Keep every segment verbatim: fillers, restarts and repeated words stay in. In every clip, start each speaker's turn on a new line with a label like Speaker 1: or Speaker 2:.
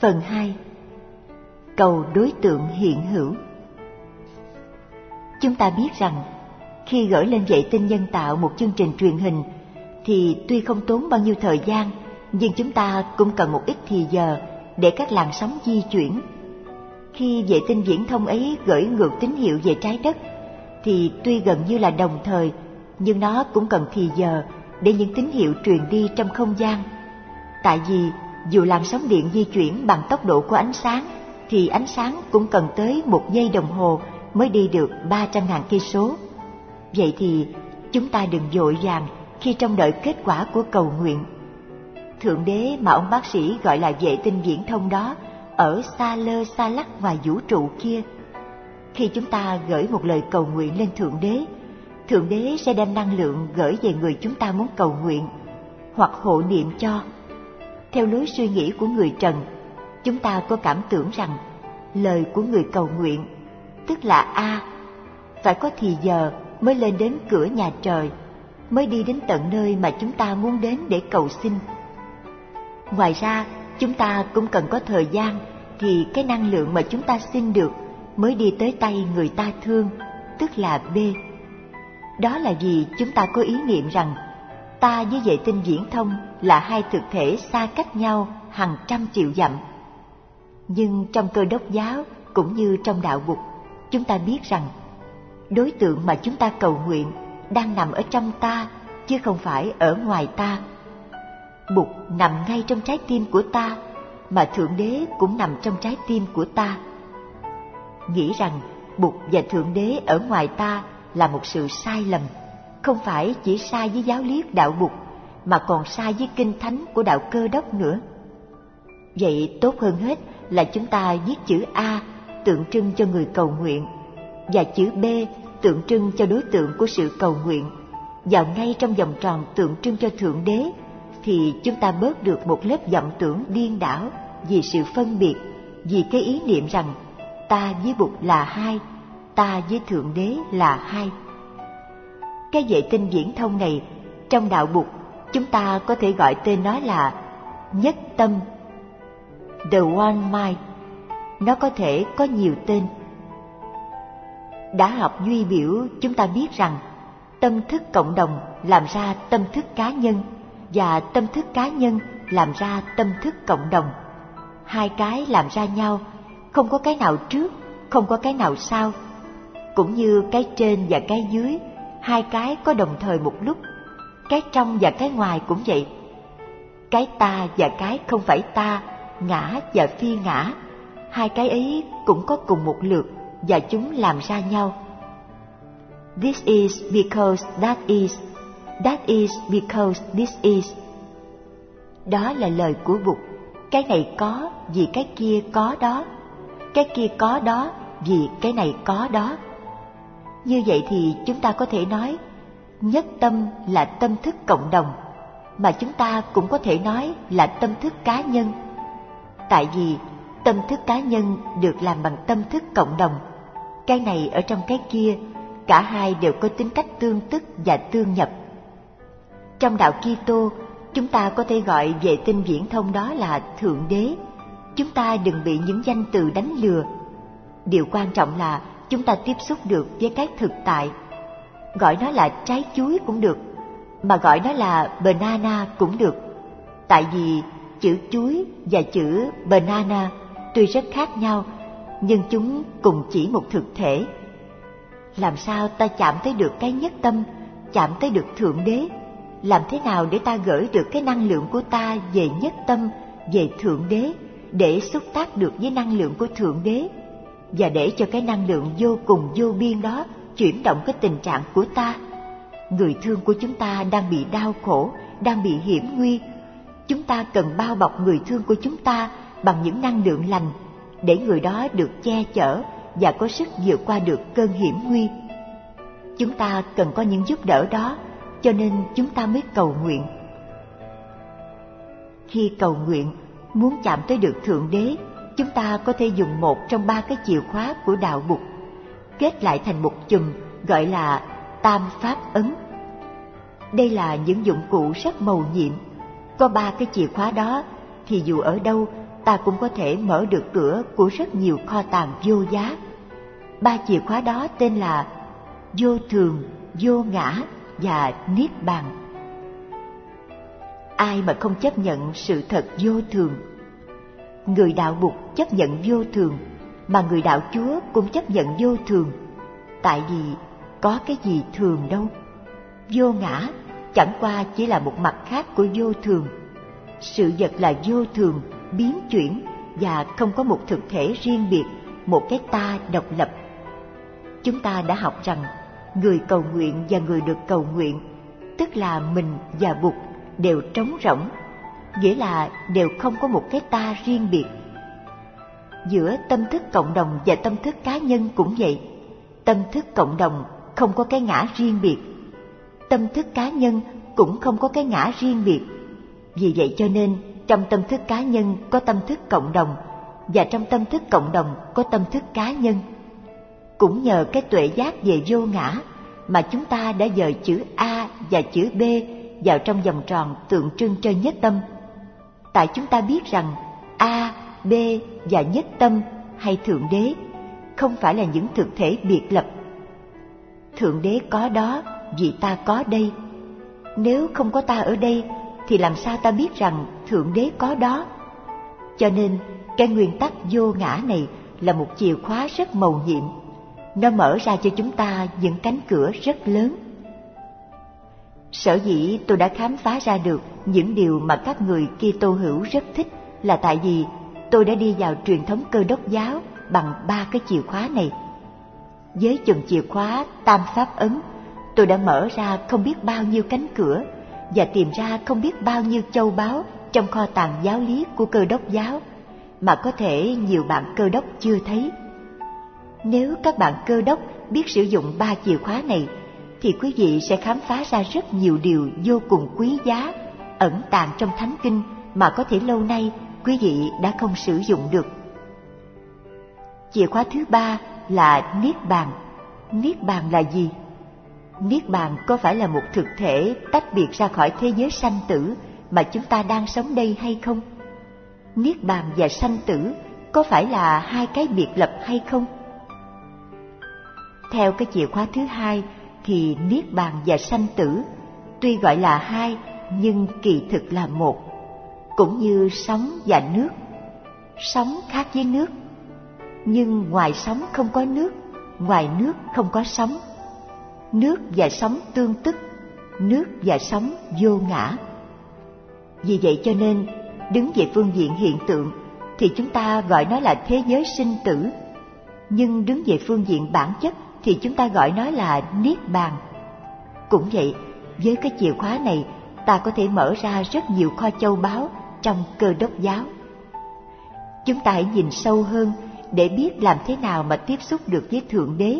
Speaker 1: Phần hai. Cầu đối tượng hiện hữu. Chúng ta biết rằng khi gửi lên vệ tinh nhân tạo một chương trình truyền hình thì tuy không tốn bao nhiêu thời gian, nhưng chúng ta cũng cần một ít thì giờ để các làn sóng di chuyển. Khi vệ tinh viễn thông ấy gửi ngược tín hiệu về trái đất thì tuy gần như là đồng thời, nhưng nó cũng cần thì giờ để những tín hiệu truyền đi trong không gian. Tại vì dù làn sóng điện di chuyển bằng tốc độ của ánh sáng thì ánh sáng cũng cần tới một giây đồng hồ mới đi được ba trăm nghìn cây số. Vậy thì chúng ta đừng vội vàng khi trông đợi kết quả của cầu nguyện. Thượng đế mà ông bác sĩ gọi là vệ tinh viễn thông đó ở xa lơ xa lắc ngoài vũ trụ kia. Khi chúng ta gửi một lời cầu nguyện lên Thượng đế, Thượng đế sẽ đem năng lượng gửi về người chúng ta muốn cầu nguyện hoặc hộ niệm cho. Theo lối suy nghĩ của người trần, chúng ta có cảm tưởng rằng lời của người cầu nguyện, tức là A, phải có thì giờ mới lên đến cửa nhà trời, mới đi đến tận nơi mà chúng ta muốn đến để cầu xin. Ngoài ra, chúng ta cũng cần có thời gian thì cái năng lượng mà chúng ta xin được mới đi tới tay người ta thương, tức là B. Đó là vì chúng ta có ý niệm rằng ta với vệ tinh viễn thông là hai thực thể xa cách nhau hàng trăm triệu dặm. Nhưng trong Cơ Đốc giáo cũng như trong đạo Bụt, chúng ta biết rằng đối tượng mà chúng ta cầu nguyện đang nằm ở trong ta chứ không phải ở ngoài ta. Bụt nằm ngay trong trái tim của ta, mà Thượng Đế cũng nằm trong trái tim của ta. Nghĩ rằng Bụt và Thượng Đế ở ngoài ta là một sự sai lầm, không phải chỉ sai với giáo lý đạo Bụt mà còn sai với kinh thánh của đạo Cơ Đốc nữa. Vậy tốt hơn hết là chúng ta viết chữ A tượng trưng cho người cầu nguyện và chữ B tượng trưng cho đối tượng của sự cầu nguyện vào ngay trong vòng tròn tượng trưng cho Thượng Đế, thì chúng ta bớt được một lớp vọng tưởng điên đảo vì sự phân biệt, vì cái ý niệm rằng ta với Bụt là hai, ta với Thượng Đế là hai. Cái vệ tinh viễn thông này, trong đạo Bụt, chúng ta có thể gọi tên nó là nhất tâm, the one mind. Nó có thể có nhiều tên. Đã học duy biểu, chúng ta biết rằng tâm thức cộng đồng làm ra tâm thức cá nhân, và tâm thức cá nhân làm ra tâm thức cộng đồng. Hai cái làm ra nhau, không có cái nào trước, không có cái nào sau. Cũng như cái trên và cái dưới, hai cái có đồng thời một lúc. Cái trong và cái ngoài cũng vậy. Cái ta và cái không phải ta, ngã và phi ngã, hai cái ấy cũng có cùng một lượt và chúng làm ra nhau. This is because that is, that is because this is. Đó là lời của Bụt. Cái này có vì cái kia có đó, cái kia có đó vì cái này có đó. Như vậy thì chúng ta có thể nói nhất tâm là tâm thức cộng đồng, mà chúng ta cũng có thể nói là tâm thức cá nhân. Tại vì tâm thức cá nhân được làm bằng tâm thức cộng đồng. Cái này ở trong cái kia, cả hai đều có tính cách tương tức và tương nhập. Trong đạo Kitô, chúng ta có thể gọi vệ tinh viễn thông đó là Thượng Đế. Chúng ta đừng bị những danh từ đánh lừa. Điều quan trọng là chúng ta tiếp xúc được với cái thực tại. Gọi nó là trái chuối cũng được, mà gọi nó là banana cũng được. Tại vì chữ chuối và chữ banana tuy rất khác nhau, nhưng chúng cùng chỉ một thực thể. Làm sao ta chạm tới được cái nhất tâm, chạm tới được Thượng Đế? Làm thế nào để ta gửi được cái năng lượng của ta về nhất tâm, về Thượng Đế, để xúc tác được với năng lượng của Thượng Đế, và để cho cái năng lượng vô cùng vô biên đó chuyển động cái tình trạng của ta? Người thương của chúng ta đang bị đau khổ, đang bị hiểm nguy. Chúng ta cần bao bọc người thương của chúng ta bằng những năng lượng lành, để người đó được che chở và có sức vượt qua được cơn hiểm nguy. Chúng ta cần có những giúp đỡ đó, cho nên chúng ta mới cầu nguyện. Khi cầu nguyện, muốn chạm tới được Thượng Đế, chúng ta có thể dùng một trong ba cái chìa khóa của đạo Bụt, kết lại thành một chùm gọi là Tam Pháp Ấn. Đây là những dụng cụ rất mầu nhiệm. Có ba cái chìa khóa đó, thì dù ở đâu, ta cũng có thể mở được cửa của rất nhiều kho tàng vô giá. Ba chìa khóa đó tên là vô thường, vô ngã và niết bàn. Ai mà không chấp nhận sự thật vô thường? Người đạo Bụt chấp nhận vô thường, mà người đạo Chúa cũng chấp nhận vô thường. Tại vì có cái gì thường đâu. Vô ngã chẳng qua chỉ là một mặt khác của vô thường. Sự vật là vô thường, biến chuyển và không có một thực thể riêng biệt, một cái ta độc lập. Chúng ta đã học rằng người cầu nguyện và người được cầu nguyện, tức là mình và Bụt, đều trống rỗng, nghĩa là đều không có một cái ta riêng biệt. Giữa tâm thức cộng đồng và tâm thức cá nhân cũng vậy. Tâm thức cộng đồng không có cái ngã riêng biệt, tâm thức cá nhân cũng không có cái ngã riêng biệt. Vì vậy cho nên trong tâm thức cá nhân có tâm thức cộng đồng, và trong tâm thức cộng đồng có tâm thức cá nhân. Cũng nhờ cái tuệ giác về vô ngã mà chúng ta đã dời chữ A và chữ B vào trong vòng tròn tượng trưng cho nhất tâm. Tại chúng ta biết rằng A, B và nhất tâm hay Thượng Đế không phải là những thực thể biệt lập. Thượng Đế có đó vì ta có đây. Nếu không có ta ở đây thì làm sao ta biết rằng Thượng Đế có đó? Cho nên cái nguyên tắc vô ngã này là một chìa khóa rất mầu nhiệm. Nó mở ra cho chúng ta những cánh cửa rất lớn. Sở dĩ tôi đã khám phá ra được những điều mà các người Kitô hữu rất thích là tại vì tôi đã đi vào truyền thống Cơ Đốc giáo bằng ba cái chìa khóa này. Với chùm chìa khóa Tam Pháp Ấn, tôi đã mở ra không biết bao nhiêu cánh cửa và tìm ra không biết bao nhiêu châu báu trong kho tàng giáo lý của Cơ Đốc giáo mà có thể nhiều bạn Cơ Đốc chưa thấy. Nếu các bạn Cơ Đốc biết sử dụng ba chìa khóa này thì quý vị sẽ khám phá ra rất nhiều điều vô cùng quý giá ẩn tàng trong Thánh Kinh mà có thể lâu nay quý vị đã không sử dụng được. Chìa khóa thứ ba là Niết Bàn. Niết Bàn là gì? Niết Bàn có phải là một thực thể tách biệt ra khỏi thế giới sanh tử mà chúng ta đang sống đây hay không? Niết Bàn và sanh tử có phải là hai cái biệt lập hay không? Theo cái chìa khóa thứ hai thì Niết Bàn và sanh tử tuy gọi là hai nhưng kỳ thực là một, cũng như sóng và nước. Sóng khác với nước, nhưng ngoài sóng không có nước, ngoài nước không có sóng. Nước và sóng tương tức, nước và sóng vô ngã. Vì vậy cho nên, đứng về phương diện hiện tượng thì chúng ta gọi nó là thế giới sinh tử, nhưng đứng về phương diện bản chất thì chúng ta gọi nó là Niết Bàn. Cũng vậy, với cái chìa khóa này, ta có thể mở ra rất nhiều kho châu báu trong Cơ Đốc giáo. Chúng ta hãy nhìn sâu hơn để biết làm thế nào mà tiếp xúc được với Thượng Đế.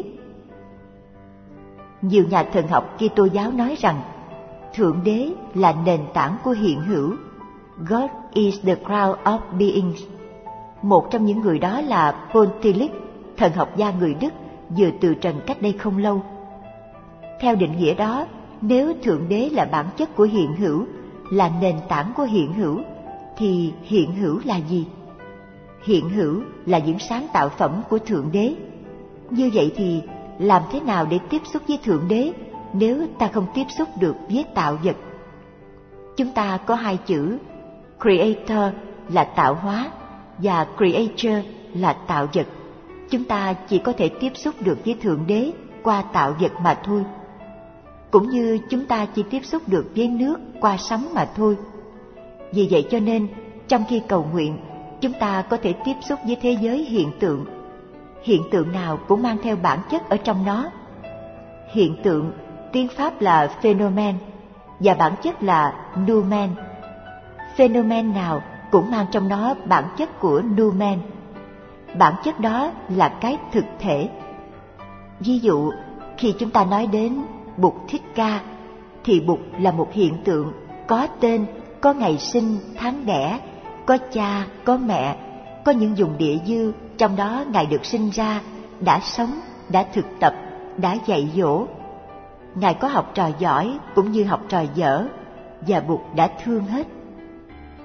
Speaker 1: Nhiều nhà thần học Kitô giáo nói rằng Thượng Đế là nền tảng của hiện hữu. God is the crown of beings. Một trong những người đó là Paul Tillich, thần học gia người Đức, vừa từ trần cách đây không lâu. Theo định nghĩa đó, nếu Thượng Đế là bản chất của hiện hữu, là nền tảng của hiện hữu, thì hiện hữu là gì? Hiện hữu là những sáng tạo phẩm của Thượng Đế. Như vậy thì làm thế nào để tiếp xúc với Thượng Đế nếu ta không tiếp xúc được với tạo vật? Chúng ta có hai chữ Creator là tạo hóa và Creature là tạo vật. Chúng ta chỉ có thể tiếp xúc được với Thượng Đế qua tạo vật mà thôi. Cũng như chúng ta chỉ tiếp xúc được với nước qua sóng mà thôi. Vì vậy cho nên, trong khi cầu nguyện, chúng ta có thể tiếp xúc với thế giới hiện tượng. Hiện tượng nào cũng mang theo bản chất ở trong nó. Hiện tượng, tiếng Pháp là phenomen, và bản chất là noumen. Phenomen nào cũng mang trong nó bản chất của noumen. Bản chất đó là cái thực thể. Ví dụ, khi chúng ta nói đến Bụt Thích Ca, thì Bụt là một hiện tượng, có tên, có ngày sinh, tháng đẻ, có cha, có mẹ, có những vùng địa dư, trong đó Ngài được sinh ra, đã sống, đã thực tập, đã dạy dỗ. Ngài có học trò giỏi cũng như học trò dở, và Bụt đã thương hết.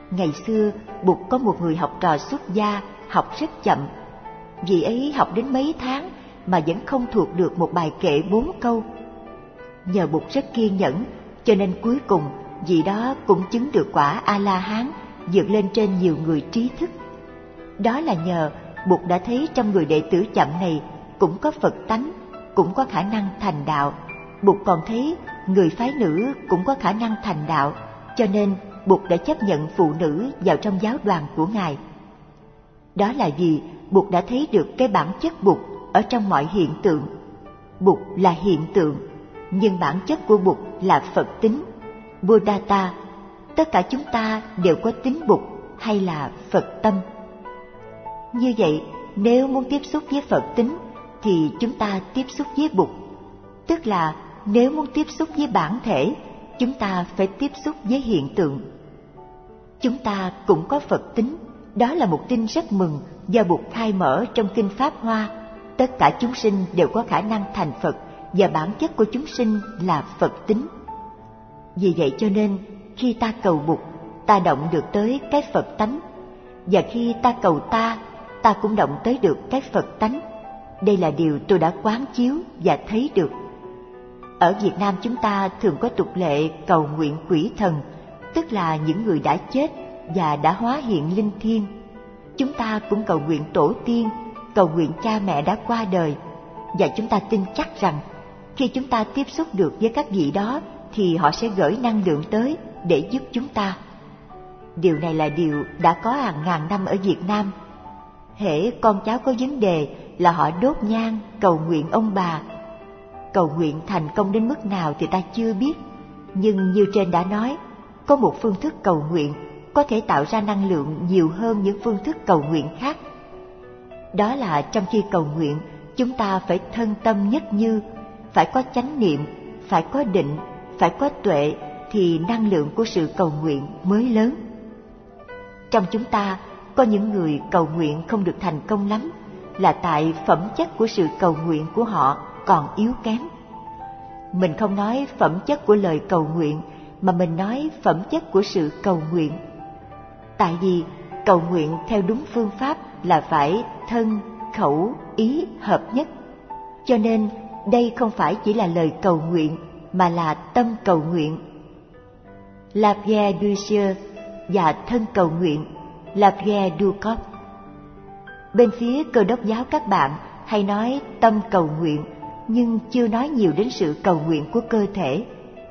Speaker 1: Ngày xưa, Bụt có một người học trò xuất gia, học rất chậm. Vị ấy học đến mấy tháng mà vẫn không thuộc được một bài kệ bốn câu. Nhờ Bụt rất kiên nhẫn, cho nên cuối cùng vị đó cũng chứng được quả A-la-hán, vượt lên trên nhiều người trí thức. Đó là nhờ Bụt đã thấy trong người đệ tử chậm này cũng có Phật tánh, cũng có khả năng thành đạo. Bụt còn thấy người phái nữ cũng có khả năng thành đạo, cho nên Bụt đã chấp nhận phụ nữ vào trong giáo đoàn của Ngài. Đó là vì Bụt đã thấy được cái bản chất Bụt ở trong mọi hiện tượng. Bụt là hiện tượng, nhưng bản chất của Bụt là Phật tính, Buddhata. Tất cả chúng ta đều có tính Bụt hay là Phật tâm. Như vậy, nếu muốn tiếp xúc với Phật tính thì chúng ta tiếp xúc với Bụt. Tức là nếu muốn tiếp xúc với bản thể, chúng ta phải tiếp xúc với hiện tượng. Chúng ta cũng có Phật tính, đó là một tin rất mừng do Bụt khai mở trong Kinh Pháp Hoa. Tất cả chúng sinh đều có khả năng thành Phật, và bản chất của chúng sinh là Phật tính. Vì vậy cho nên, khi ta cầu Bụt, ta động được tới cái Phật tánh, và khi ta cầu ta, ta cũng động tới được cái Phật tánh. Đây là điều tôi đã quán chiếu và thấy được. Ở Việt Nam chúng ta thường có tục lệ cầu nguyện quỷ thần, tức là những người đã chết và đã hóa hiện linh thiêng. Chúng ta cũng cầu nguyện tổ tiên, cầu nguyện cha mẹ đã qua đời, và chúng ta tin chắc rằng khi chúng ta tiếp xúc được với các vị đó thì họ sẽ gửi năng lượng tới để giúp chúng ta. Điều này là điều đã có hàng ngàn năm ở Việt Nam. Hễ con cháu có vấn đề là họ đốt nhang cầu nguyện ông bà. Cầu nguyện thành công đến mức nào thì ta chưa biết, nhưng như trên đã nói, có một phương thức cầu nguyện có thể tạo ra năng lượng nhiều hơn những phương thức cầu nguyện khác. Đó là trong khi cầu nguyện, chúng ta phải thân tâm nhất như, phải có chánh niệm, phải có định, phải có tuệ, thì năng lượng của sự cầu nguyện mới lớn. Trong chúng ta, có những người cầu nguyện không được thành công lắm, là tại phẩm chất của sự cầu nguyện của họ còn yếu kém. Mình không nói phẩm chất của lời cầu nguyện, mà mình nói phẩm chất của sự cầu nguyện. Tại vì cầu nguyện theo đúng phương pháp là phải thân, khẩu, ý hợp nhất. Cho nên đây không phải chỉ là lời cầu nguyện, mà là tâm cầu nguyện. La vie du Dieu và thân cầu nguyện, la vie du corps. Bên phía Cơ Đốc giáo các bạn hay nói tâm cầu nguyện, nhưng chưa nói nhiều đến sự cầu nguyện của cơ thể.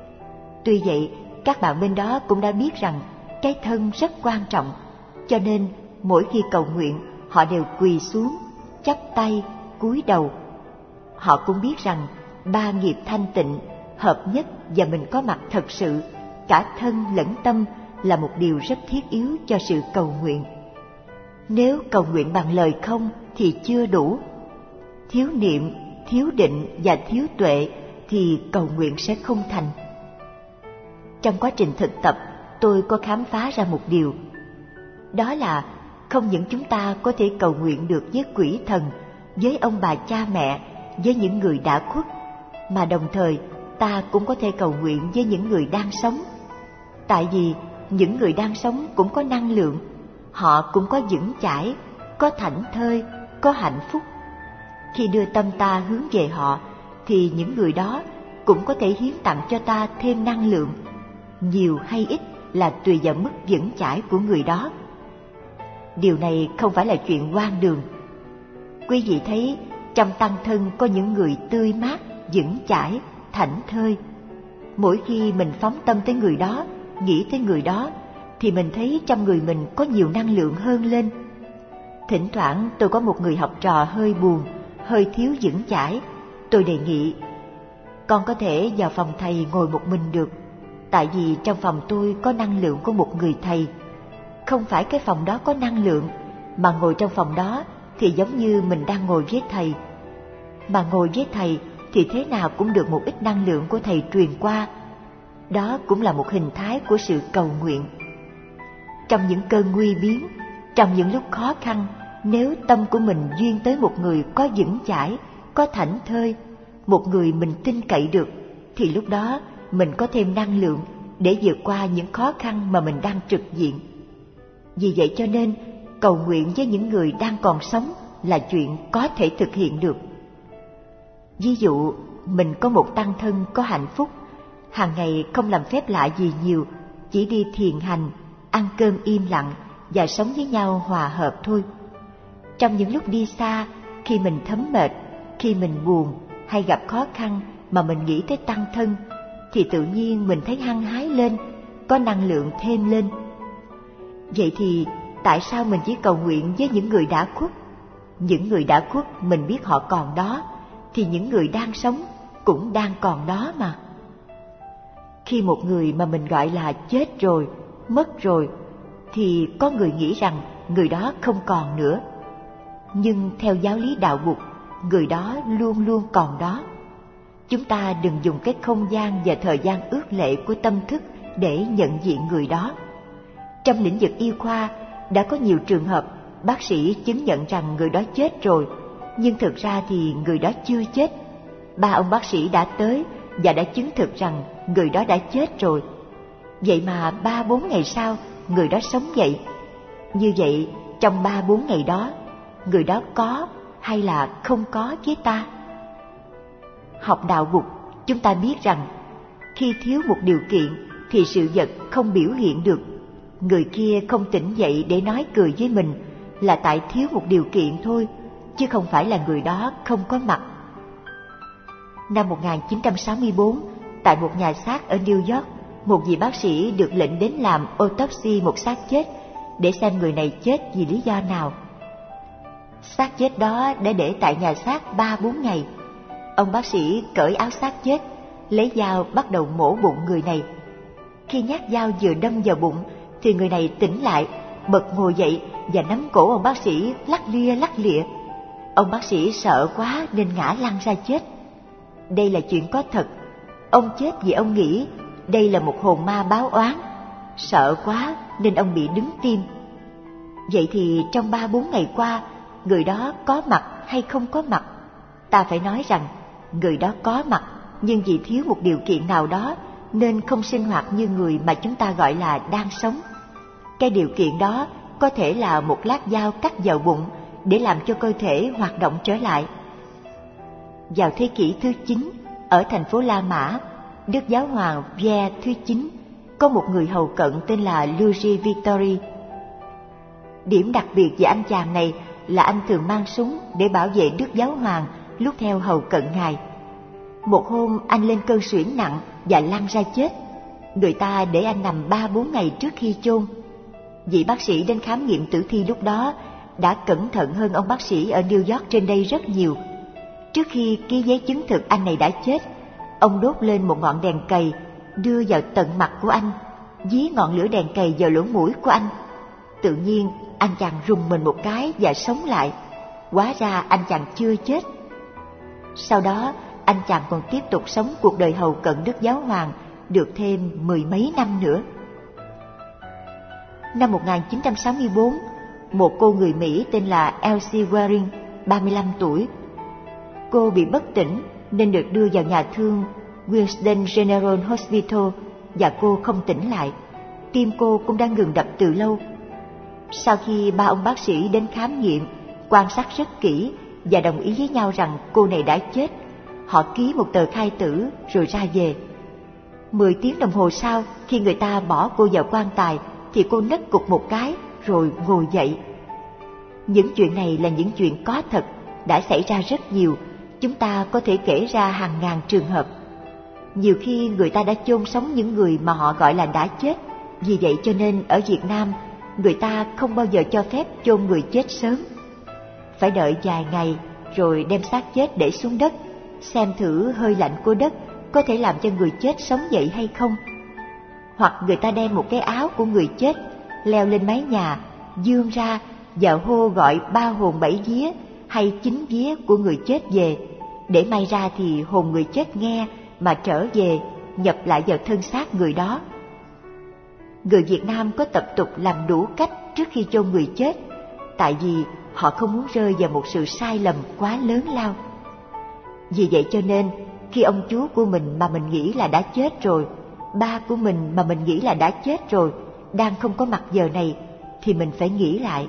Speaker 1: Tuy vậy, các bạn bên đó cũng đã biết rằng cái thân rất quan trọng, cho nên mỗi khi cầu nguyện, họ đều quỳ xuống, chắp tay, cúi đầu. Họ cũng biết rằng ba nghiệp thanh tịnh, hợp nhất và mình có mặt thật sự, cả thân lẫn tâm là một điều rất thiết yếu cho sự cầu nguyện. Nếu cầu nguyện bằng lời không thì chưa đủ. Thiếu niệm, thiếu định và thiếu tuệ thì cầu nguyện sẽ không thành. Trong quá trình thực tập, tôi có khám phá ra một điều. Đó là không những chúng ta có thể cầu nguyện được với quỷ thần, với ông bà cha mẹ, với những người đã khuất, mà đồng thời ta cũng có thể cầu nguyện với những người đang sống. Tại vì những người đang sống cũng có năng lượng, họ cũng có vững chãi, có thảnh thơi, có hạnh phúc. Khi đưa tâm ta hướng về họ, thì những người đó cũng có thể hiến tặng cho ta thêm năng lượng. Nhiều hay ít là tùy vào mức vững chãi của người đó. Điều này không phải là chuyện hoang đường. Quý vị thấy trong tăng thân có những người tươi mát, vững chãi, thảnh thơi. Mỗi khi mình phóng tâm tới người đó, nghĩ tới người đó, thì mình thấy trong người mình có nhiều năng lượng hơn lên. Thỉnh thoảng tôi có một người học trò hơi buồn, hơi thiếu vững chãi. Tôi đề nghị, con có thể vào phòng thầy ngồi một mình được, tại vì trong phòng tôi có năng lượng của một người thầy. Không phải cái phòng đó có năng lượng, mà ngồi trong phòng đó thì giống như mình đang ngồi với thầy. Mà ngồi với thầy thì thế nào cũng được một ít năng lượng của thầy truyền qua. Đó cũng là một hình thái của sự cầu nguyện. Trong những cơn nguy biến, trong những lúc khó khăn, nếu tâm của mình duyên tới một người có vững chãi, có thảnh thơi, một người mình tin cậy được, thì lúc đó mình có thêm năng lượng để vượt qua những khó khăn mà mình đang trực diện. Vì vậy cho nên, cầu nguyện với những người đang còn sống là chuyện có thể thực hiện được. Ví dụ, mình có một tăng thân có hạnh phúc, hàng ngày không làm phép lạ gì nhiều, chỉ đi thiền hành, ăn cơm im lặng và sống với nhau hòa hợp thôi. Trong những lúc đi xa, khi mình thấm mệt, khi mình buồn hay gặp khó khăn mà mình nghĩ tới tăng thân, thì tự nhiên mình thấy hăng hái lên, có năng lượng thêm lên. Vậy thì tại sao mình chỉ cầu nguyện với những người đã khuất? Những người đã khuất mình biết họ còn đó, thì những người đang sống cũng đang còn đó mà. Khi một người mà mình gọi là chết rồi, mất rồi, thì có người nghĩ rằng người đó không còn nữa. Nhưng theo giáo lý đạo Bụt, người đó luôn luôn còn đó. Chúng ta đừng dùng cái không gian và thời gian ước lệ của tâm thức để nhận diện người đó. Trong lĩnh vực y khoa, đã có nhiều trường hợp bác sĩ chứng nhận rằng người đó chết rồi, nhưng thực ra thì người đó chưa chết. Ba ông bác sĩ đã tới và đã chứng thực rằng người đó đã chết rồi. Vậy mà ba bốn ngày sau, người đó sống dậy. Như vậy, trong ba bốn ngày đó, người đó có hay là không có với ta? Học đạo Bụt, chúng ta biết rằng khi thiếu một điều kiện thì sự vật không biểu hiện được. Người kia không tỉnh dậy để nói cười với mình là tại thiếu một điều kiện thôi, chứ không phải là người đó không có mặt. Năm một nghìn chín trăm sáu mươi tư, tại một nhà xác ở New York, một vị bác sĩ được lệnh đến làm autopsy một xác chết để xem người này chết vì lý do nào. Xác chết đó đã để tại nhà xác ba bốn ngày. Ông bác sĩ cởi áo xác chết, lấy dao bắt đầu mổ bụng người này. Khi nhát dao vừa đâm vào bụng thì người này tỉnh lại, bật ngồi dậy và nắm cổ ông bác sĩ lắc lia lắc lịa. Ông bác sĩ sợ quá nên ngã lăn ra chết. Đây là chuyện có thật. Ông chết vì ông nghĩ đây là một hồn ma báo oán. Sợ quá nên ông bị đứng tim. Vậy thì trong ba bốn ngày qua, người đó có mặt hay không có mặt? Ta phải nói rằng người đó có mặt, nhưng vì thiếu một điều kiện nào đó nên không sinh hoạt như người mà chúng ta gọi là đang sống. Cái điều kiện đó có thể là một lát dao cắt vào bụng để làm cho cơ thể hoạt động trở lại. Vào thế kỷ thứ chín, ở thành phố La Mã, Đức Giáo hoàng Pierre thứ chín có một người hầu cận tên là Luigi Vittori. Điểm đặc biệt về anh chàng này là anh thường mang súng để bảo vệ Đức Giáo hoàng lúc theo hầu cận ngài. Một hôm anh lên cơn suyễn nặng và lăn ra chết. Người ta để anh nằm ba bốn ngày trước khi chôn. Vị bác sĩ đến khám nghiệm tử thi lúc đó đã cẩn thận hơn ông bác sĩ ở New York trên đây rất nhiều. Trước khi ký giấy chứng thực anh này đã chết, ông đốt lên một ngọn đèn cầy đưa vào tận mặt của anh, dí ngọn lửa đèn cầy vào lỗ mũi của anh. Tự nhiên anh chàng rùng mình một cái và sống lại. Hóa ra anh chàng chưa chết. Sau đó anh chàng còn tiếp tục sống cuộc đời hầu cận Đức Giáo hoàng được thêm mười mấy năm nữa. Năm một nghìn chín trăm sáu mươi tư, một cô người Mỹ tên là Elsie Waring, ba mươi lăm tuổi. Cô bị bất tỉnh nên được đưa vào nhà thương Winston General Hospital và cô không tỉnh lại. Tim cô cũng đã ngừng đập từ lâu. Sau khi ba ông bác sĩ đến khám nghiệm, quan sát rất kỹ và đồng ý với nhau rằng cô này đã chết, họ ký một tờ khai tử rồi ra về. Mười tiếng đồng hồ sau, khi người ta bỏ cô vào quan tài, thì cô nấc cục một cái rồi ngồi dậy. Những chuyện này là những chuyện có thật, đã xảy ra rất nhiều. Chúng ta có thể kể ra hàng ngàn trường hợp. Nhiều khi người ta đã chôn sống những người mà họ gọi là đã chết. Vì vậy cho nên ở Việt Nam, người ta không bao giờ cho phép chôn người chết sớm. Phải đợi vài ngày rồi đem xác chết để xuống đất, xem thử hơi lạnh của đất có thể làm cho người chết sống dậy hay không. Hoặc người ta đem một cái áo của người chết leo lên mái nhà, vươn ra và hô gọi ba hồn bảy vía hay chín vía của người chết về, để may ra thì hồn người chết nghe mà trở về, nhập lại vào thân xác người đó. Người Việt Nam có tập tục làm đủ cách trước khi chôn người chết, tại vì họ không muốn rơi vào một sự sai lầm quá lớn lao. Vì vậy cho nên, khi ông chú của mình mà mình nghĩ là đã chết rồi, ba của mình mà mình nghĩ là đã chết rồi, đang không có mặt giờ này, thì mình phải nghĩ lại.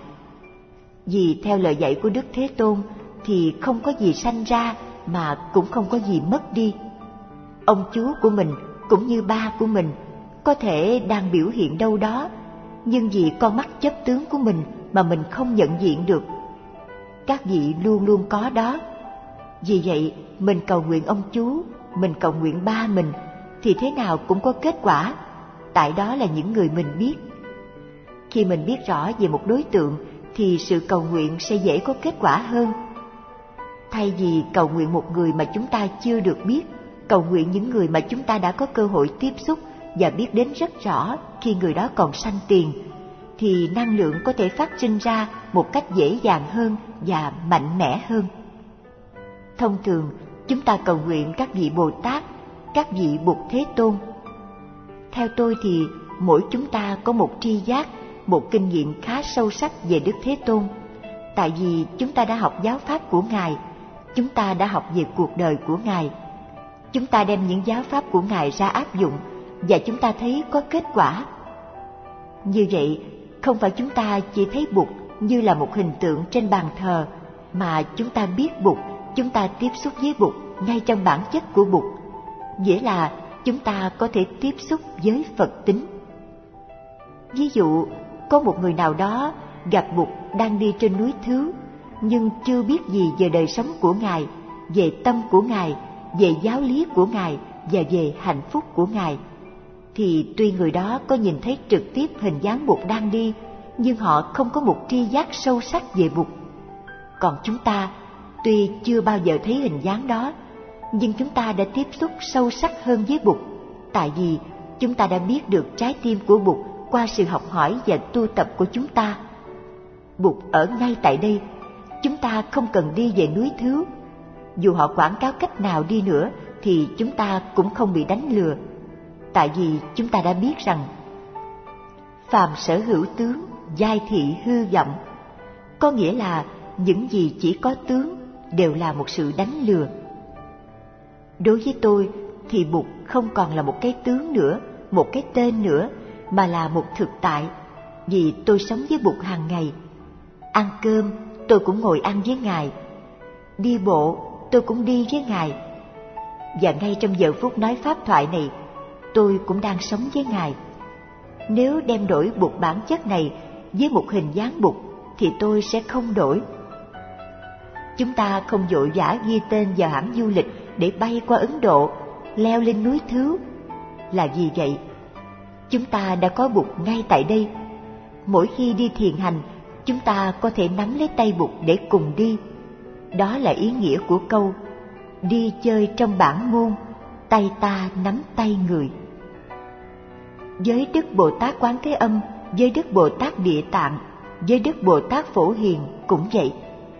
Speaker 1: Vì theo lời dạy của Đức Thế Tôn thì không có gì sanh ra mà cũng không có gì mất đi. Ông chú của mình cũng như ba của mình có thể đang biểu hiện đâu đó, nhưng vì con mắt chấp tướng của mình mà mình không nhận diện được. Các vị luôn luôn có đó. Vì vậy, mình cầu nguyện ông chú, mình cầu nguyện ba mình, thì thế nào cũng có kết quả, tại đó là những người mình biết. Khi mình biết rõ về một đối tượng, thì sự cầu nguyện sẽ dễ có kết quả hơn. Thay vì cầu nguyện một người mà chúng ta chưa được biết, cầu nguyện những người mà chúng ta đã có cơ hội tiếp xúc và biết đến rất rõ khi người đó còn sanh tiền, thì năng lượng có thể phát sinh ra một cách dễ dàng hơn và mạnh mẽ hơn. Thông thường, chúng ta cầu nguyện các vị Bồ Tát, các vị Bụt Thế Tôn. Theo tôi thì mỗi chúng ta có một tri giác, một kinh nghiệm khá sâu sắc về Đức Thế Tôn. Tại vì chúng ta đã học giáo pháp của Ngài, chúng ta đã học về cuộc đời của Ngài. Chúng ta đem những giáo pháp của Ngài ra áp dụng và chúng ta thấy có kết quả. Như vậy, không phải chúng ta chỉ thấy Bụt như là một hình tượng trên bàn thờ, mà chúng ta biết Bụt, chúng ta tiếp xúc với Bụt ngay trong bản chất của Bụt. Nghĩa là chúng ta có thể tiếp xúc với Phật tính. Ví dụ, có một người nào đó gặp Bụt đang đi trên núi Thứ, nhưng chưa biết gì về đời sống của Ngài, về tâm của Ngài, về giáo lý của Ngài và về hạnh phúc của Ngài. Thì tuy người đó có nhìn thấy trực tiếp hình dáng Bụt đang đi, nhưng họ không có một tri giác sâu sắc về Bụt. Còn chúng ta, tuy chưa bao giờ thấy hình dáng đó, nhưng chúng ta đã tiếp xúc sâu sắc hơn với Bụt, tại vì chúng ta đã biết được trái tim của Bụt qua sự học hỏi và tu tập của chúng ta. Bụt ở ngay tại đây, chúng ta không cần đi về núi Thứ. Dù họ quảng cáo cách nào đi nữa thì chúng ta cũng không bị đánh lừa, tại vì chúng ta đã biết rằng phàm sở hữu tướng, giai thị hư vọng, có nghĩa là những gì chỉ có tướng đều là một sự đánh lừa. Đối với tôi thì Bụt không còn là một cái tướng nữa, một cái tên nữa, mà là một thực tại, vì tôi sống với Bụt hàng ngày. Ăn cơm, tôi cũng ngồi ăn với Ngài. Đi bộ, tôi cũng đi với Ngài. Và ngay trong giờ phút nói pháp thoại này, tôi cũng đang sống với Ngài. Nếu đem đổi Bụt bản chất này với một hình dáng Bụt, thì tôi sẽ không đổi. Chúng ta không vội vã ghi tên vào hãng du lịch để bay qua Ấn Độ, leo lên núi Thứ. Là vì vậy, chúng ta đã có Bụt ngay tại đây. Mỗi khi đi thiền hành, chúng ta có thể nắm lấy tay Bụt để cùng đi. Đó là ý nghĩa của câu đi chơi trong bản môn, tay ta nắm tay người. Với Đức Bồ Tát Quán Thế Âm, với Đức Bồ Tát Địa Tạng, với Đức Bồ Tát Phổ Hiền cũng vậy.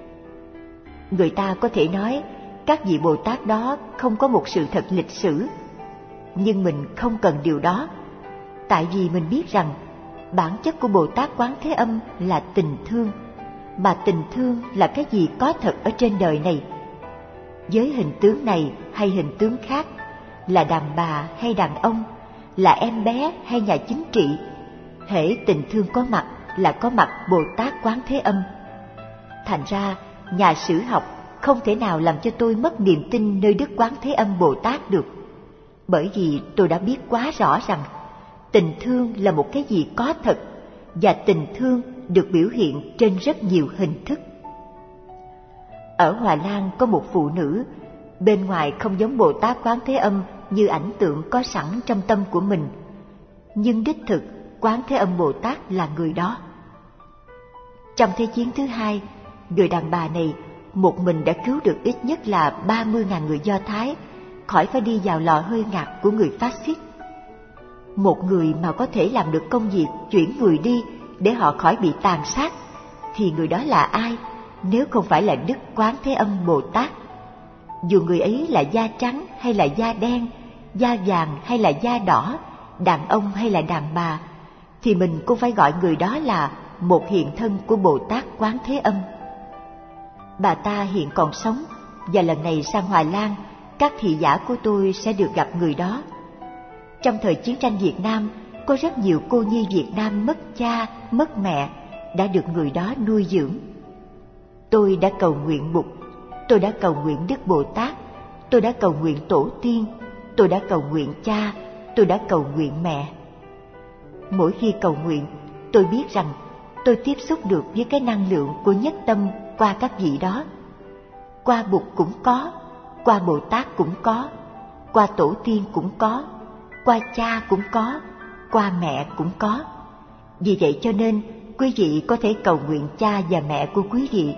Speaker 1: Người ta có thể nói các vị Bồ Tát đó không có một sự thật lịch sử, nhưng mình không cần điều đó, tại vì mình biết rằng bản chất của Bồ Tát Quán Thế Âm là tình thương, mà tình thương là cái gì có thật ở trên đời này. Với hình tướng này hay hình tướng khác, là đàn bà hay đàn ông, là em bé hay nhà chính trị, hễ tình thương có mặt là có mặt Bồ Tát Quán Thế Âm. Thành ra, nhà sử học không thể nào làm cho tôi mất niềm tin nơi Đức Quán Thế Âm Bồ Tát được, bởi vì tôi đã biết quá rõ rằng tình thương là một cái gì có thật, và tình thương được biểu hiện trên rất nhiều hình thức. Ở Hòa Lan có một phụ nữ, bên ngoài không giống Bồ Tát Quán Thế Âm như ảnh tượng có sẵn trong tâm của mình, nhưng đích thực Quán Thế Âm Bồ Tát là người đó. Trong Thế chiến thứ hai, người đàn bà này một mình đã cứu được ít nhất là ba mươi nghìn người Do Thái khỏi phải đi vào lò hơi ngạt của người phát xít. Một người mà có thể làm được công việc chuyển người đi để họ khỏi bị tàn sát, thì người đó là ai nếu không phải là Đức Quán Thế Âm Bồ Tát? Dù người ấy là da trắng hay là da đen, da vàng hay là da đỏ, đàn ông hay là đàn bà, thì mình cũng phải gọi người đó là một hiện thân của Bồ Tát Quán Thế Âm. Bà ta hiện còn sống, và lần này sang Hòa Lan, các thị giả của tôi sẽ được gặp người đó. Trong thời chiến tranh Việt Nam, có rất nhiều cô nhi Việt Nam mất cha, mất mẹ, đã được người đó nuôi dưỡng. Tôi đã cầu nguyện Bụt, tôi đã cầu nguyện Đức Bồ Tát, tôi đã cầu nguyện Tổ tiên, tôi đã cầu nguyện cha, tôi đã cầu nguyện mẹ. Mỗi khi cầu nguyện, tôi biết rằng tôi tiếp xúc được với cái năng lượng của nhất tâm qua các vị đó. Qua Bụt cũng có, qua Bồ Tát cũng có, qua Tổ tiên cũng có, qua cha cũng có, qua mẹ cũng có. Vì vậy cho nên, quý vị có thể cầu nguyện cha và mẹ của quý vị.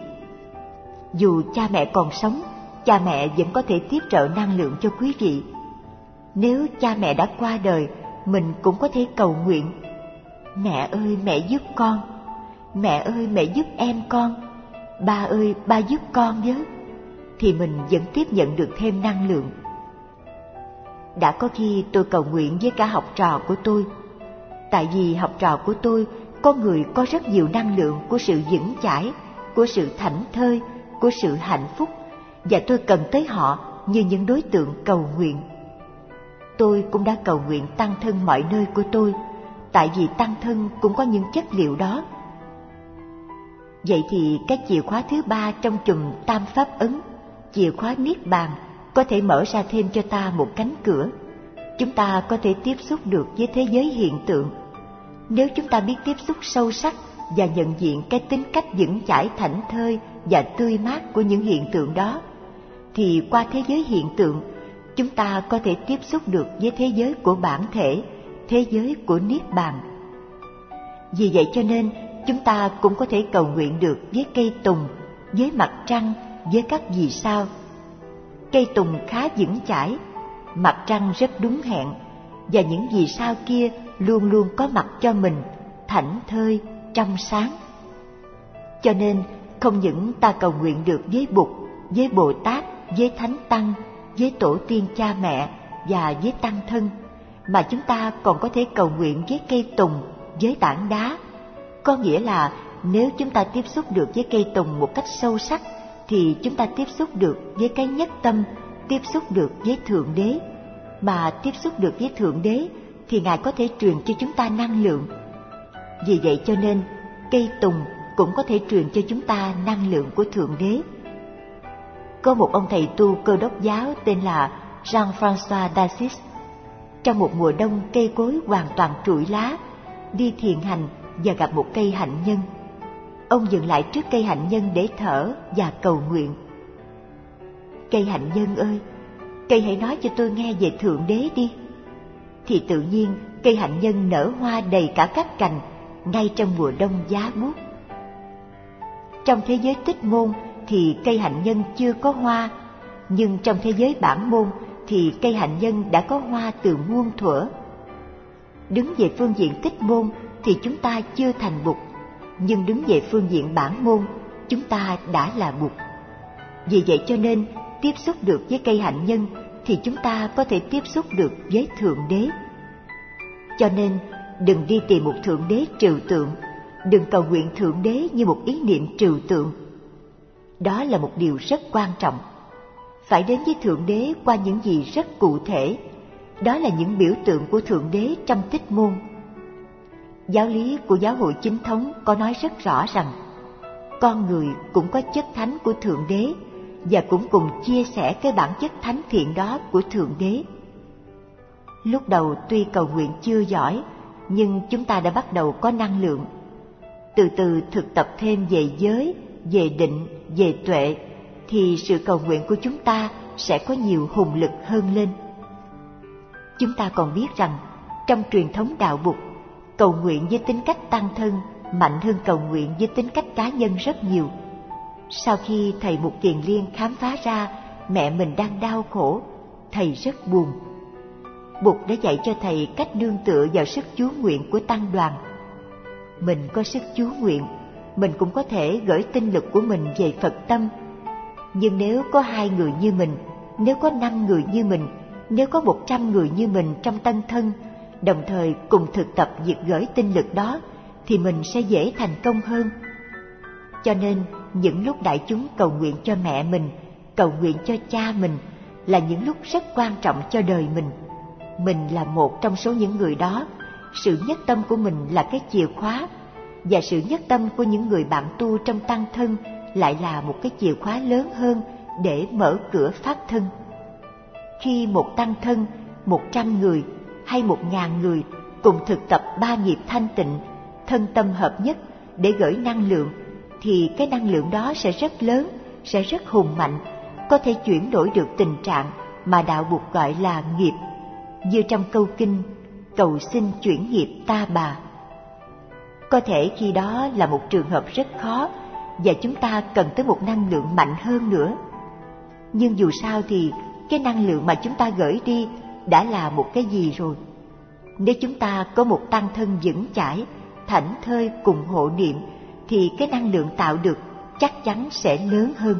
Speaker 1: Dù cha mẹ còn sống, cha mẹ vẫn có thể tiếp trợ năng lượng cho quý vị. Nếu cha mẹ đã qua đời, mình cũng có thể cầu nguyện: mẹ ơi, mẹ giúp con, mẹ ơi, mẹ giúp em con, ba ơi, ba giúp con với. Thì mình vẫn tiếp nhận được thêm năng lượng. Đã có khi tôi cầu nguyện với cả học trò của tôi, tại vì học trò của tôi có người có rất nhiều năng lượng của sự vững chãi, của sự thảnh thơi, của sự hạnh phúc, và tôi cần tới họ như những đối tượng cầu nguyện. Tôi cũng đã cầu nguyện tăng thân mọi nơi của tôi, tại vì tăng thân cũng có những chất liệu đó. Vậy thì cái chìa khóa thứ ba trong chùm tam pháp ấn, chìa khóa Niết Bàn, có thể mở ra thêm cho ta một cánh cửa. Chúng ta có thể tiếp xúc được với thế giới hiện tượng. Nếu chúng ta biết tiếp xúc sâu sắc và nhận diện cái tính cách vững chãi, thảnh thơi và tươi mát của những hiện tượng đó, thì qua thế giới hiện tượng, chúng ta có thể tiếp xúc được với thế giới của bản thể, thế giới của Niết Bàn. Vì vậy cho nên, chúng ta cũng có thể cầu nguyện được với cây tùng, với mặt trăng, với các vì sao. Cây tùng khá vững chãi, mặt trăng rất đúng hẹn, và những vì sao kia luôn luôn có mặt cho mình, thảnh thơi, trong sáng. Cho nên, không những ta cầu nguyện được với Bụt, với Bồ Tát, với Thánh Tăng, với Tổ tiên cha mẹ và với Tăng thân, mà chúng ta còn có thể cầu nguyện với cây tùng, với tảng đá. Có nghĩa là nếu chúng ta tiếp xúc được với cây tùng một cách sâu sắc, thì chúng ta tiếp xúc được với cái nhất tâm, tiếp xúc được với Thượng Đế. Mà tiếp xúc được với Thượng Đế thì Ngài có thể truyền cho chúng ta năng lượng. Vì vậy cho nên, cây tùng cũng có thể truyền cho chúng ta năng lượng của Thượng Đế. Có một ông thầy tu Cơ Đốc giáo tên là Jean-François d'Assise. Trong một mùa đông cây cối hoàn toàn trụi lá, đi thiền hành và gặp một cây hạnh nhân. Ông dừng lại trước cây hạnh nhân để thở và cầu nguyện: cây hạnh nhân ơi, cây hãy nói cho tôi nghe về Thượng Đế đi. Thì tự nhiên cây hạnh nhân nở hoa đầy cả các cành ngay trong mùa đông giá buốt. Trong thế giới Tích Môn thì cây hạnh nhân chưa có hoa, nhưng trong thế giới Bản Môn thì cây hạnh nhân đã có hoa từ muôn thuở. Đứng về phương diện Tích Môn thì chúng ta chưa thành Bụt, nhưng đứng về phương diện Bản Môn, chúng ta đã là Bụt. Vì vậy cho nên, tiếp xúc được với cây hạnh nhân thì chúng ta có thể tiếp xúc được với Thượng Đế. Cho nên, đừng đi tìm một Thượng Đế trừu tượng, đừng cầu nguyện Thượng Đế như một ý niệm trừu tượng. Đó là một điều rất quan trọng. Phải đến với Thượng Đế qua những gì rất cụ thể. Đó là những biểu tượng của Thượng Đế trong Tích Môn. Giáo lý của giáo hội chính thống có nói rất rõ rằng con người cũng có chất thánh của Thượng Đế và cũng cùng chia sẻ cái bản chất thánh thiện đó của Thượng Đế. Lúc đầu tuy cầu nguyện chưa giỏi, nhưng chúng ta đã bắt đầu có năng lượng. Từ từ thực tập thêm về giới, về định, về tuệ, thì sự cầu nguyện của chúng ta sẽ có nhiều hùng lực hơn lên. Chúng ta còn biết rằng, trong truyền thống đạo Bụt, cầu nguyện với tính cách tăng thân mạnh hơn cầu nguyện với tính cách cá nhân rất nhiều. Sau khi thầy Mục Kiền Liên khám phá ra mẹ mình đang đau khổ, thầy rất buồn. Bụt đã dạy cho thầy cách nương tựa vào sức chú nguyện của tăng đoàn. Mình có sức chú nguyện, mình cũng có thể gửi tinh lực của mình về Phật tâm. Nhưng nếu có hai người như mình, nếu có năm người như mình, nếu có một trăm người như mình trong tăng thân, đồng thời cùng thực tập việc gửi tinh lực đó, thì mình sẽ dễ thành công hơn. Cho nên, những lúc đại chúng cầu nguyện cho mẹ mình, cầu nguyện cho cha mình, là những lúc rất quan trọng cho đời mình. Mình là một trong số những người đó, sự nhất tâm của mình là cái chìa khóa. và sự nhất tâm của những người bạn tu trong tăng thân lại là một cái chìa khóa lớn hơn để mở cửa pháp thân. Khi một tăng thân, một trăm người hay một ngàn người cùng thực tập ba nghiệp thanh tịnh, thân tâm hợp nhất để gửi năng lượng, thì cái năng lượng đó sẽ rất lớn, sẽ rất hùng mạnh, có thể chuyển đổi được tình trạng mà đạo Bụt gọi là nghiệp, như trong câu kinh cầu xin chuyển nghiệp ta bà. Có thể khi đó là một trường hợp rất khó và chúng ta cần tới một năng lượng mạnh hơn nữa. Nhưng dù sao thì cái năng lượng mà chúng ta gửi đi đã là một cái gì rồi. Nếu chúng ta có một tăng thân vững chãi, thảnh thơi cùng hộ niệm, thì cái năng lượng tạo được chắc chắn sẽ lớn hơn.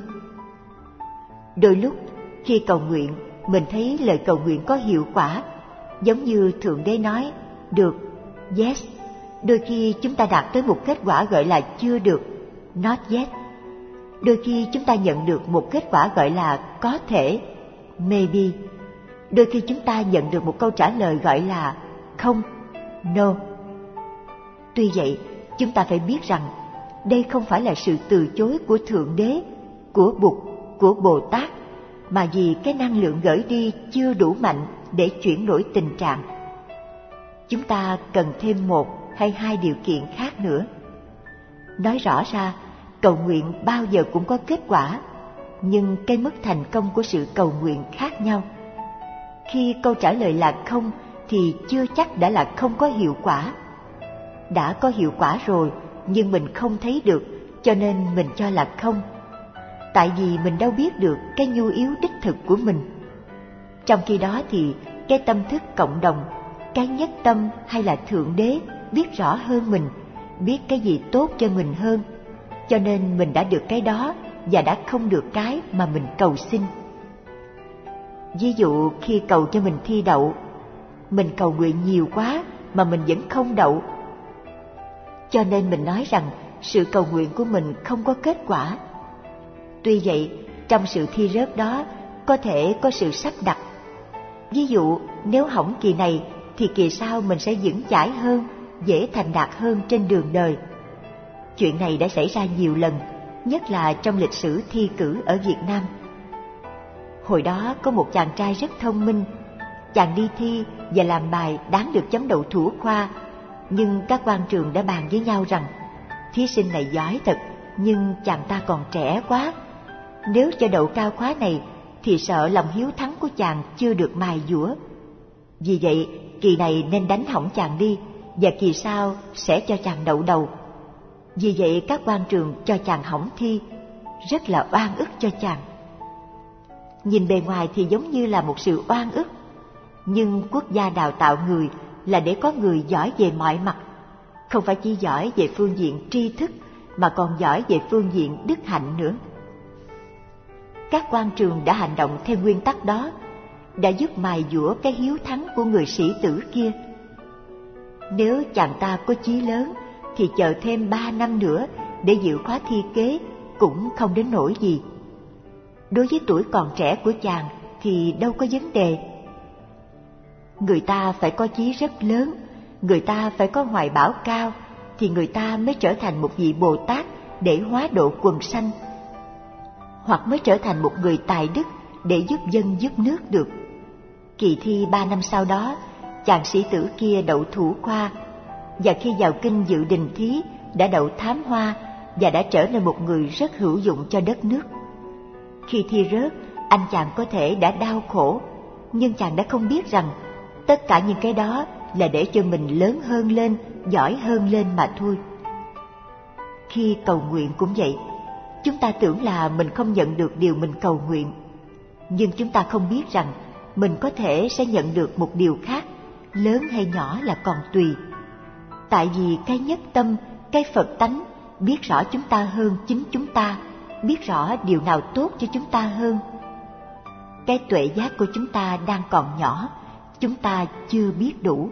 Speaker 1: Đôi lúc khi cầu nguyện, mình thấy lời cầu nguyện có hiệu quả, giống như Thượng Đế nói, được, yes. Đôi khi chúng ta đạt tới một kết quả gọi là chưa được, not yet. Đôi khi chúng ta nhận được một kết quả gọi là có thể, maybe. Đôi khi chúng ta nhận được một câu trả lời gọi là không, no. Tuy vậy, chúng ta phải biết rằng đây không phải là sự từ chối của Thượng Đế, của Bụt, của Bồ Tát, mà vì cái năng lượng gửi đi chưa đủ mạnh để chuyển đổi tình trạng. Chúng ta cần thêm một hay hai điều kiện khác nữa. Nói rõ ra, cầu nguyện bao giờ cũng có kết quả, nhưng cái mức thành công của sự cầu nguyện khác nhau. Khi câu trả lời là không thì chưa chắc đã là không có hiệu quả. Đã có hiệu quả rồi nhưng mình không thấy được, cho nên mình cho là không. Tại vì mình đâu biết được cái nhu yếu đích thực của mình. Trong khi đó thì cái tâm thức cộng đồng, cái nhất tâm hay là Thượng Đế biết rõ hơn mình, biết cái gì tốt cho mình hơn, cho nên mình đã được cái đó và đã không được cái mà mình cầu xin. Ví dụ khi cầu cho mình thi đậu, mình cầu nguyện nhiều quá mà mình vẫn không đậu, cho nên mình nói rằng sự cầu nguyện của mình không có kết quả. Tuy vậy, trong sự thi rớt đó có thể có sự sắp đặt. Ví dụ, nếu hỏng kỳ này thì kỳ sau mình sẽ vững chãi hơn, dễ thành đạt hơn trên đường đời. Chuyện này đã xảy ra nhiều lần, nhất là trong lịch sử thi cử ở Việt Nam. Hồi đó có một chàng trai rất thông minh, chàng đi thi và làm bài đáng được chấm đậu thủ khoa, nhưng các quan trường đã bàn với nhau rằng thí sinh này giỏi thật, nhưng chàng ta còn trẻ quá. Nếu cho đậu cao khóa này thì sợ lòng hiếu thắng của chàng chưa được mài dũa. Vì vậy, kỳ này nên đánh hỏng chàng đi, và kỳ sau sẽ cho chàng đậu đầu. Vì vậy các quan trường cho chàng hỏng thi, rất là oan ức cho chàng. Nhìn bề ngoài thì giống như là một sự oan ức, nhưng quốc gia đào tạo người là để có người giỏi về mọi mặt, không phải chỉ giỏi về phương diện tri thức mà còn giỏi về phương diện đức hạnh nữa. Các quan trường đã hành động theo nguyên tắc đó, đã giúp mài dũa cái hiếu thắng của người sĩ tử kia. Nếu chàng ta có chí lớn thì chờ thêm ba năm nữa để dự khóa thi kế cũng không đến nỗi gì. Đối với tuổi còn trẻ của chàng thì đâu có vấn đề. Người ta phải có chí rất lớn, người ta phải có hoài bão cao thì người ta mới trở thành một vị Bồ Tát để hóa độ quần sanh, hoặc mới trở thành một người tài đức để giúp dân giúp nước được. Kỳ thi ba năm sau đó, chàng sĩ tử kia đậu thủ khoa, và khi vào kinh dự đình thí đã đậu thám hoa và đã trở nên một người rất hữu dụng cho đất nước. Khi thi rớt, anh chàng có thể đã đau khổ, nhưng chàng đã không biết rằng tất cả những cái đó là để cho mình lớn hơn lên, giỏi hơn lên mà thôi. Khi cầu nguyện cũng vậy, chúng ta tưởng là mình không nhận được điều mình cầu nguyện, nhưng chúng ta không biết rằng mình có thể sẽ nhận được một điều khác, lớn hay nhỏ là còn tùy. Tại vì cái nhất tâm, cái Phật tánh biết rõ chúng ta hơn chính chúng ta, biết rõ điều nào tốt cho chúng ta hơn. Cái tuệ giác của chúng ta đang còn nhỏ, chúng ta chưa biết đủ.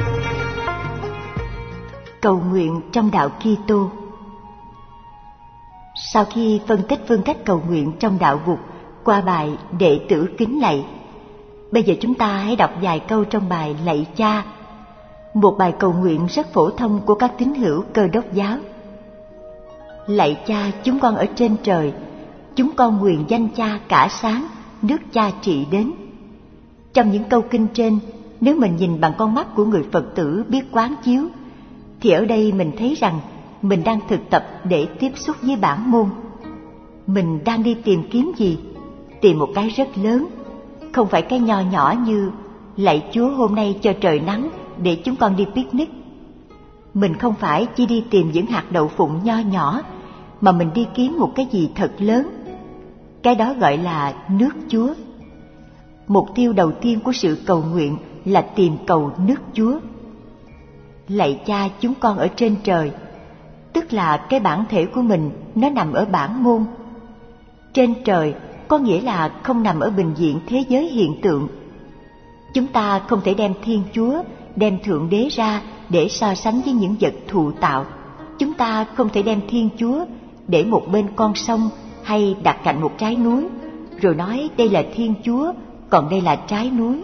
Speaker 1: Cầu nguyện trong đạo Kitô. Sau khi phân tích phương cách cầu nguyện trong đạo Phật qua bài Đệ tử kính lạy, bây giờ chúng ta hãy đọc vài câu trong bài Lạy Cha, một bài cầu nguyện rất phổ thông của các tín hữu Cơ Đốc giáo. Lạy Cha chúng con ở trên trời, chúng con nguyện danh Cha cả sáng, nước Cha trị đến. Trong những câu kinh trên, nếu mình nhìn bằng con mắt của người Phật tử biết quán chiếu, thì ở đây mình thấy rằng mình đang thực tập để tiếp xúc với bản môn. Mình đang đi tìm kiếm gì? Tìm một cái rất lớn, không phải cái nho nhỏ như lạy Chúa hôm nay cho trời nắng để chúng con đi picnic. Mình không phải chỉ đi tìm những hạt đậu phụng nho nhỏ, mà mình đi kiếm một cái gì thật lớn. Cái đó gọi là nước Chúa. Mục tiêu đầu tiên của sự cầu nguyện là tìm cầu nước Chúa. Lạy Cha chúng con ở trên trời, tức là cái bản thể của mình nó nằm ở bản môn. Trên trời có nghĩa là không nằm ở bình diện thế giới hiện tượng. Chúng ta không thể đem Thiên Chúa, đem Thượng Đế ra để so sánh với những vật thụ tạo. Chúng ta không thể đem Thiên Chúa để một bên con sông hay đặt cạnh một trái núi, rồi nói đây là Thiên Chúa, còn đây là trái núi.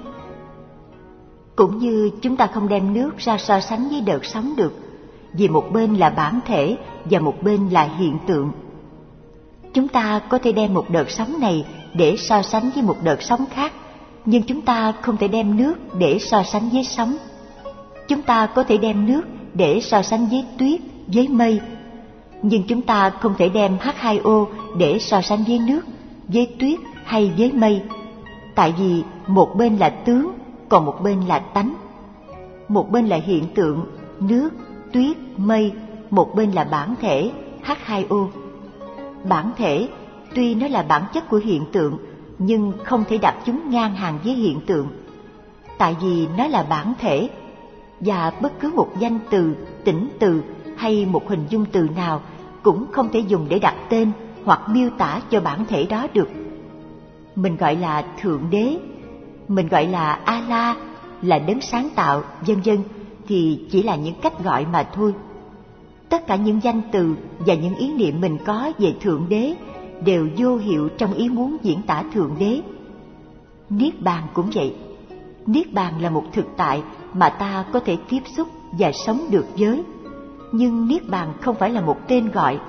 Speaker 1: Cũng như chúng ta không đem nước ra so sánh với đợt sóng được, vì một bên là bản thể và một bên là hiện tượng. Chúng ta có thể đem một đợt sóng này để so sánh với một đợt sóng khác, nhưng chúng ta không thể đem nước để so sánh với sóng. Chúng ta có thể đem nước để so sánh với tuyết, với mây, nhưng chúng ta không thể đem H hai O để so sánh với nước, với tuyết hay với mây, tại vì một bên là tướng, còn một bên là tánh. Một bên là hiện tượng, nước, tuyết, mây, một bên là bản thể, H hai O. Bản thể, tuy nó là bản chất của hiện tượng, nhưng không thể đặt chúng ngang hàng với hiện tượng, tại vì nó là bản thể, và bất cứ một danh từ, tỉnh từ hay một hình dung từ nào cũng không thể dùng để đặt tên hoặc miêu tả cho bản thể đó được. Mình gọi là Thượng Đế, mình gọi là Allah, là đấng sáng tạo, vân vân, thì chỉ là những cách gọi mà thôi. Tất cả những danh từ và những ý niệm mình có về Thượng Đế đều vô hiệu trong ý muốn diễn tả Thượng Đế. Niết bàn cũng vậy. Niết bàn là một thực tại mà ta có thể tiếp xúc và sống được với. Nhưng Niết bàn không phải là một tên gọi.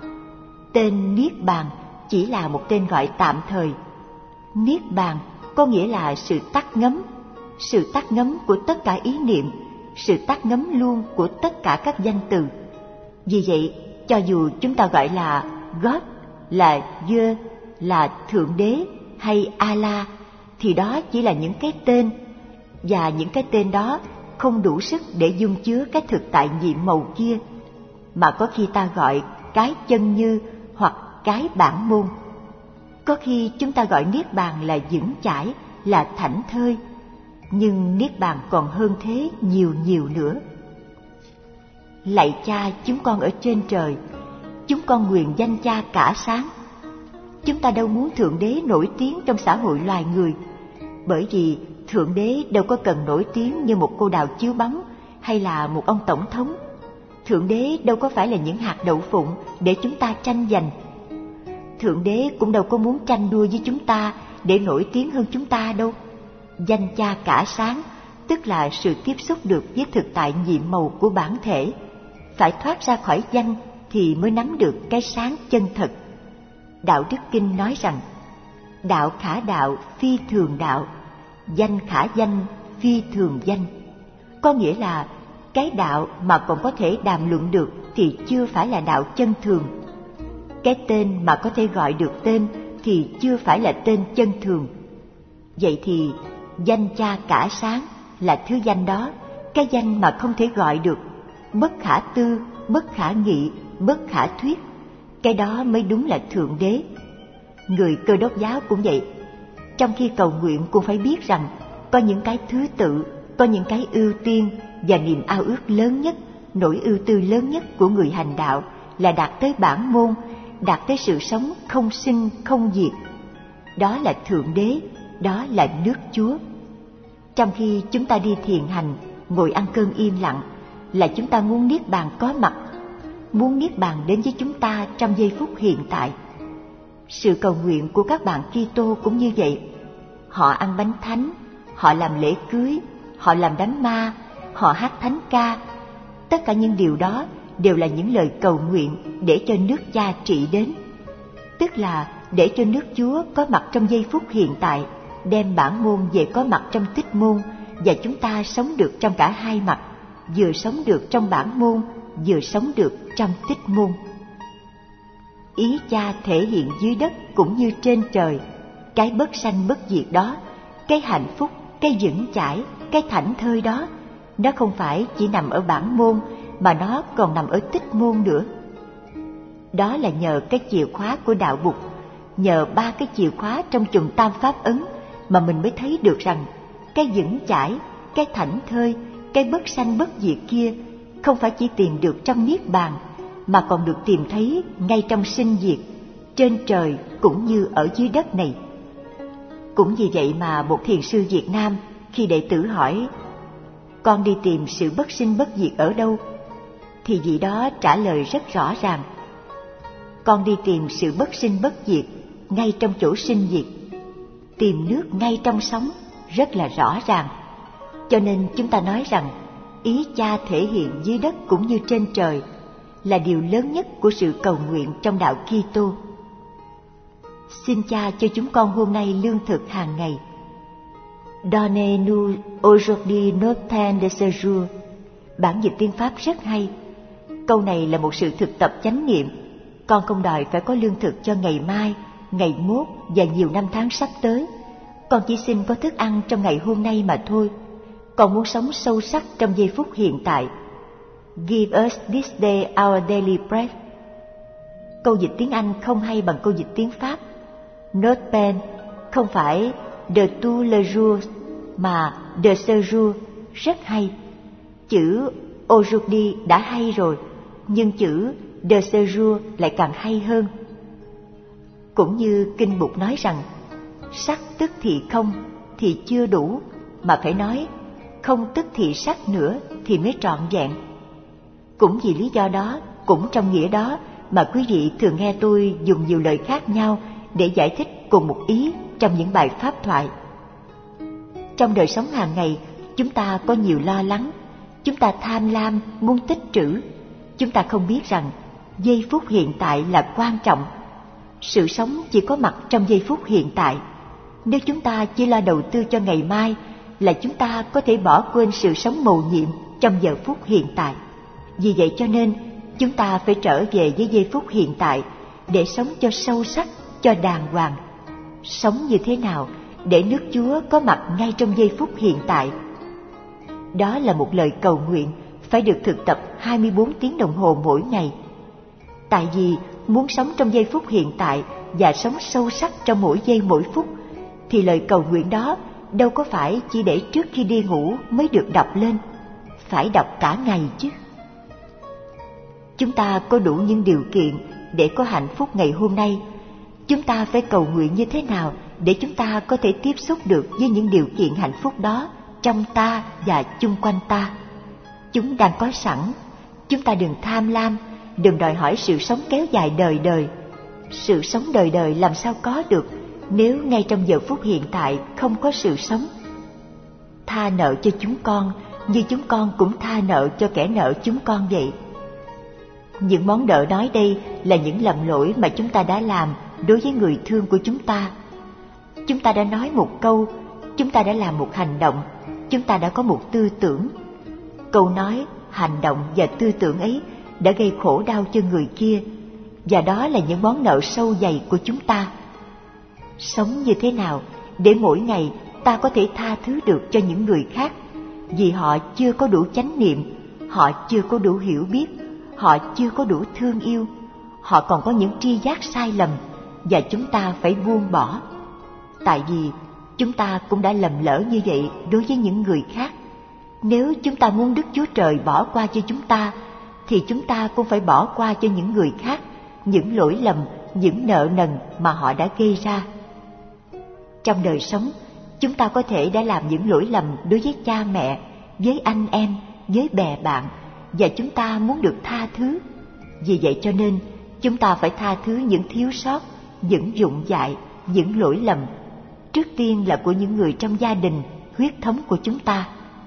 Speaker 1: Tên Niết bàn chỉ là một tên gọi tạm thời. Niết bàn có nghĩa là sự tắt ngấm, sự tắt ngấm của tất cả ý niệm, sự tắt ngấm luôn của tất cả các danh từ. Vì vậy, cho dù chúng ta gọi là God, là Dieu, là Thượng Đế hay Allah, thì đó chỉ là những cái tên, và những cái tên đó không đủ sức để dung chứa cái thực tại nhiệm màu kia, mà có khi ta gọi cái chân như hoặc cái bản môn. Có khi chúng ta gọi Niết bàn là vững chãi, là thảnh thơi, nhưng Niết bàn còn hơn thế nhiều nhiều nữa. Lạy Cha chúng con ở trên trời, chúng con nguyện danh Cha cả sáng. Chúng ta đâu muốn Thượng Đế nổi tiếng trong xã hội loài người, bởi vì Thượng Đế đâu có cần nổi tiếng như một cô đào chiếu bóng hay là một ông tổng thống. Thượng Đế đâu có phải là những hạt đậu phụng để chúng ta tranh giành. Thượng Đế cũng đâu có muốn tranh đua với chúng ta để nổi tiếng hơn chúng ta đâu. Danh Cha cả sáng tức là sự tiếp xúc được với thực tại nhiệm màu của bản thể. Phải thoát ra khỏi danh thì mới nắm được cái sáng chân thật. Đạo Đức Kinh nói rằng, đạo khả đạo phi thường đạo, danh khả danh phi thường danh. Có nghĩa là cái đạo mà còn có thể đàm luận được thì chưa phải là đạo chân thường. Cái tên mà có thể gọi được tên thì chưa phải là tên chân thường. Vậy thì danh Cha cả sáng là thứ danh đó, cái danh mà không thể gọi được, bất khả tư, bất khả nghị, bất khả thuyết. Cái đó mới đúng là Thượng Đế. Người Cơ Đốc giáo cũng vậy. Trong khi cầu nguyện cũng phải biết rằng có những cái thứ tự, có những cái ưu tiên và niềm ao ước lớn nhất, nỗi ưu tư lớn nhất của người hành đạo là đạt tới bản môn, đạt tới sự sống không sinh không diệt. Đó là Thượng Đế, đó là nước Chúa. Trong khi chúng ta đi thiền hành, ngồi ăn cơm im lặng, là chúng ta muốn Niết bàn có mặt. muốn niết bàn đến với chúng ta trong giây phút hiện tại. Sự cầu nguyện của các bạn Kitô cũng như vậy. Họ ăn bánh thánh, họ làm lễ cưới, họ làm đám ma, họ hát thánh ca. Tất cả những điều đó đều là những lời cầu nguyện để cho nước Cha trị đến, tức là để cho nước Chúa có mặt trong giây phút hiện tại, đem bản môn về có mặt trong tích môn, và chúng ta sống được trong cả hai mặt, vừa sống được trong bản môn, vừa sống được trong tích môn. Ý Cha thể hiện dưới đất cũng như trên trời. Cái bất sanh bất diệt đó, cái hạnh phúc, cái vững chãi, cái thảnh thơi đó, nó không phải chỉ nằm ở bản môn, mà nó còn nằm ở tích môn nữa. Đó là nhờ cái chìa khóa của đạo Bụt, nhờ ba cái chìa khóa trong chùm tam pháp ấn mà mình mới thấy được rằng cái vững chãi, cái thảnh thơi, cái bất sanh bất diệt kia không phải chỉ tìm được trong niết bàn, mà còn được tìm thấy ngay trong sinh diệt, trên trời cũng như ở dưới đất này. Cũng vì vậy mà một thiền sư Việt Nam khi đệ tử hỏi: con đi tìm sự bất sinh bất diệt ở đâu? Thì vị đó trả lời rất rõ ràng: con đi tìm sự bất sinh bất diệt ngay trong chỗ sinh diệt. Tìm nước ngay trong sóng rất là rõ ràng. Cho nên chúng ta nói rằng ý Cha thể hiện dưới đất cũng như trên trời là điều lớn nhất của sự cầu nguyện trong đạo Kitô. Xin Cha cho chúng con hôm nay lương thực hàng ngày. Donnez-nous aujourd'hui notre pain de ce jour. Bản dịch tiếng Pháp rất hay. Câu này là một sự thực tập chánh niệm. Con không đòi phải có lương thực cho ngày mai, ngày mốt và nhiều năm tháng sắp tới. Con chỉ xin có thức ăn trong ngày hôm nay mà thôi. Con muốn sống sâu sắc trong giây phút hiện tại. Give us this day our daily bread. Câu dịch tiếng Anh không hay bằng câu dịch tiếng Pháp. Notre pain không phải de tous les jours mà de ce jour rất hay. Chữ aujourd'hui đã hay rồi, nhưng chữ de ce jour lại càng hay hơn. Cũng như Kinh Bụt nói rằng sắc tức thì không thì chưa đủ, mà phải nói không tức thì sắc nữa thì mới trọn vẹn. Cũng vì lý do đó, cũng trong nghĩa đó mà quý vị thường nghe tôi dùng nhiều lời khác nhau để giải thích cùng một ý trong những bài pháp thoại. Trong đời sống hàng ngày, chúng ta có nhiều lo lắng, chúng ta tham lam, muốn tích trữ. Chúng ta không biết rằng giây phút hiện tại là quan trọng. Sự sống chỉ có mặt trong giây phút hiện tại. Nếu chúng ta chỉ lo đầu tư cho ngày mai, là chúng ta có thể bỏ quên sự sống mầu nhiệm trong giờ phút hiện tại. Vì vậy cho nên, chúng ta phải trở về với giây phút hiện tại để sống cho sâu sắc, cho đàng hoàng. Sống như thế nào để nước Chúa có mặt ngay trong giây phút hiện tại? Đó là một lời cầu nguyện phải được thực tập hai mươi bốn tiếng đồng hồ mỗi ngày. Tại vì muốn sống trong giây phút hiện tại và sống sâu sắc trong mỗi giây mỗi phút, thì lời cầu nguyện đó đâu có phải chỉ để trước khi đi ngủ mới được đọc lên, phải đọc cả ngày chứ. Chúng ta có đủ những điều kiện để có hạnh phúc ngày hôm nay. Chúng ta phải cầu nguyện như thế nào để chúng ta có thể tiếp xúc được với những điều kiện hạnh phúc đó trong ta và chung quanh ta. Chúng đang có sẵn. Chúng ta đừng tham lam, đừng đòi hỏi sự sống kéo dài đời đời. Sự sống đời đời làm sao có được nếu ngay trong giờ phút hiện tại không có sự sống. Tha nợ cho chúng con như chúng con cũng tha nợ cho kẻ nợ chúng con vậy. Những món nợ nói đây là những lầm lỗi mà chúng ta đã làm đối với người thương của chúng ta. Chúng ta đã nói một câu, chúng ta đã làm một hành động, chúng ta đã có một tư tưởng. Câu nói, hành động và tư tưởng ấy đã gây khổ đau cho người kia, và đó là những món nợ sâu dày của chúng ta. Sống như thế nào để mỗi ngày ta có thể tha thứ được cho những người khác, vì họ chưa có đủ chánh niệm, họ chưa có đủ hiểu biết, họ chưa có đủ thương yêu, họ còn có những tri giác sai lầm, và chúng ta phải buông bỏ. Tại vì chúng ta cũng đã lầm lỡ như vậy đối với những người khác. Nếu chúng ta muốn Đức Chúa Trời bỏ qua cho chúng ta, thì chúng ta cũng phải bỏ qua cho những người khác những lỗi lầm, những nợ nần mà họ đã gây ra. Trong đời sống, chúng ta có thể đã làm những lỗi lầm đối với cha mẹ, với anh em, với bè bạn, và chúng ta muốn được tha thứ. Vì vậy cho nên, chúng ta phải tha thứ những thiếu sót, những vụng dại, những lỗi lầm, trước tiên là của những người trong gia đình, huyết thống của chúng ta.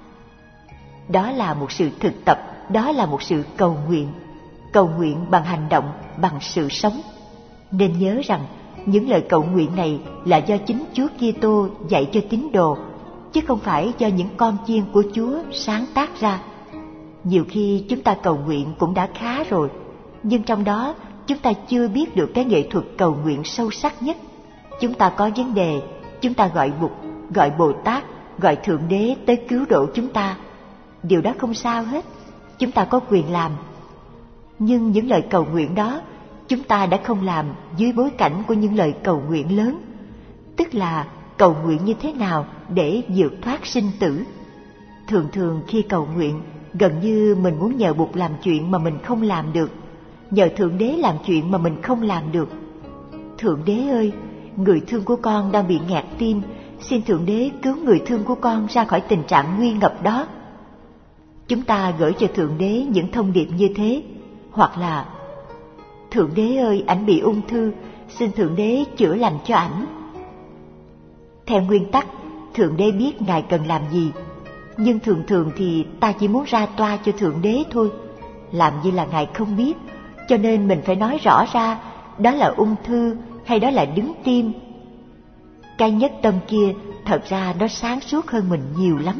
Speaker 1: Đó là một sự thực tập, đó là một sự cầu nguyện. Cầu nguyện bằng hành động, bằng sự sống. Nên nhớ rằng, những lời cầu nguyện này là do chính Chúa Kitô dạy cho tín đồ, chứ không phải do những con chiên của Chúa sáng tác ra. Nhiều khi chúng ta cầu nguyện cũng đã khá rồi, nhưng trong đó chúng ta chưa biết được cái nghệ thuật cầu nguyện sâu sắc nhất. Chúng ta có vấn đề, chúng ta gọi Bụt, gọi Bồ Tát, gọi Thượng Đế tới cứu độ chúng ta. Điều đó không sao hết, chúng ta có quyền làm. Nhưng những lời cầu nguyện đó, chúng ta đã không làm dưới bối cảnh của những lời cầu nguyện lớn, tức là cầu nguyện như thế nào để vượt thoát sinh tử. Thường thường khi cầu nguyện, gần như mình muốn nhờ Bụt làm chuyện mà mình không làm được, nhờ Thượng Đế làm chuyện mà mình không làm được. Thượng Đế ơi, người thương của con đang bị nghẹt tim, xin Thượng Đế cứu người thương của con ra khỏi tình trạng nguy ngập đó. Chúng ta gửi cho Thượng Đế những thông điệp như thế, hoặc là Thượng Đế ơi, ảnh bị ung thư, xin Thượng Đế chữa lành cho ảnh. Theo nguyên tắc, Thượng Đế biết Ngài cần làm gì, nhưng thường thường thì ta chỉ muốn ra toa cho Thượng Đế thôi, làm như là Ngài không biết, cho nên mình phải nói rõ ra đó là ung thư hay đó là đứng tim. Cái nhất tâm kia thật ra nó sáng suốt hơn mình nhiều lắm.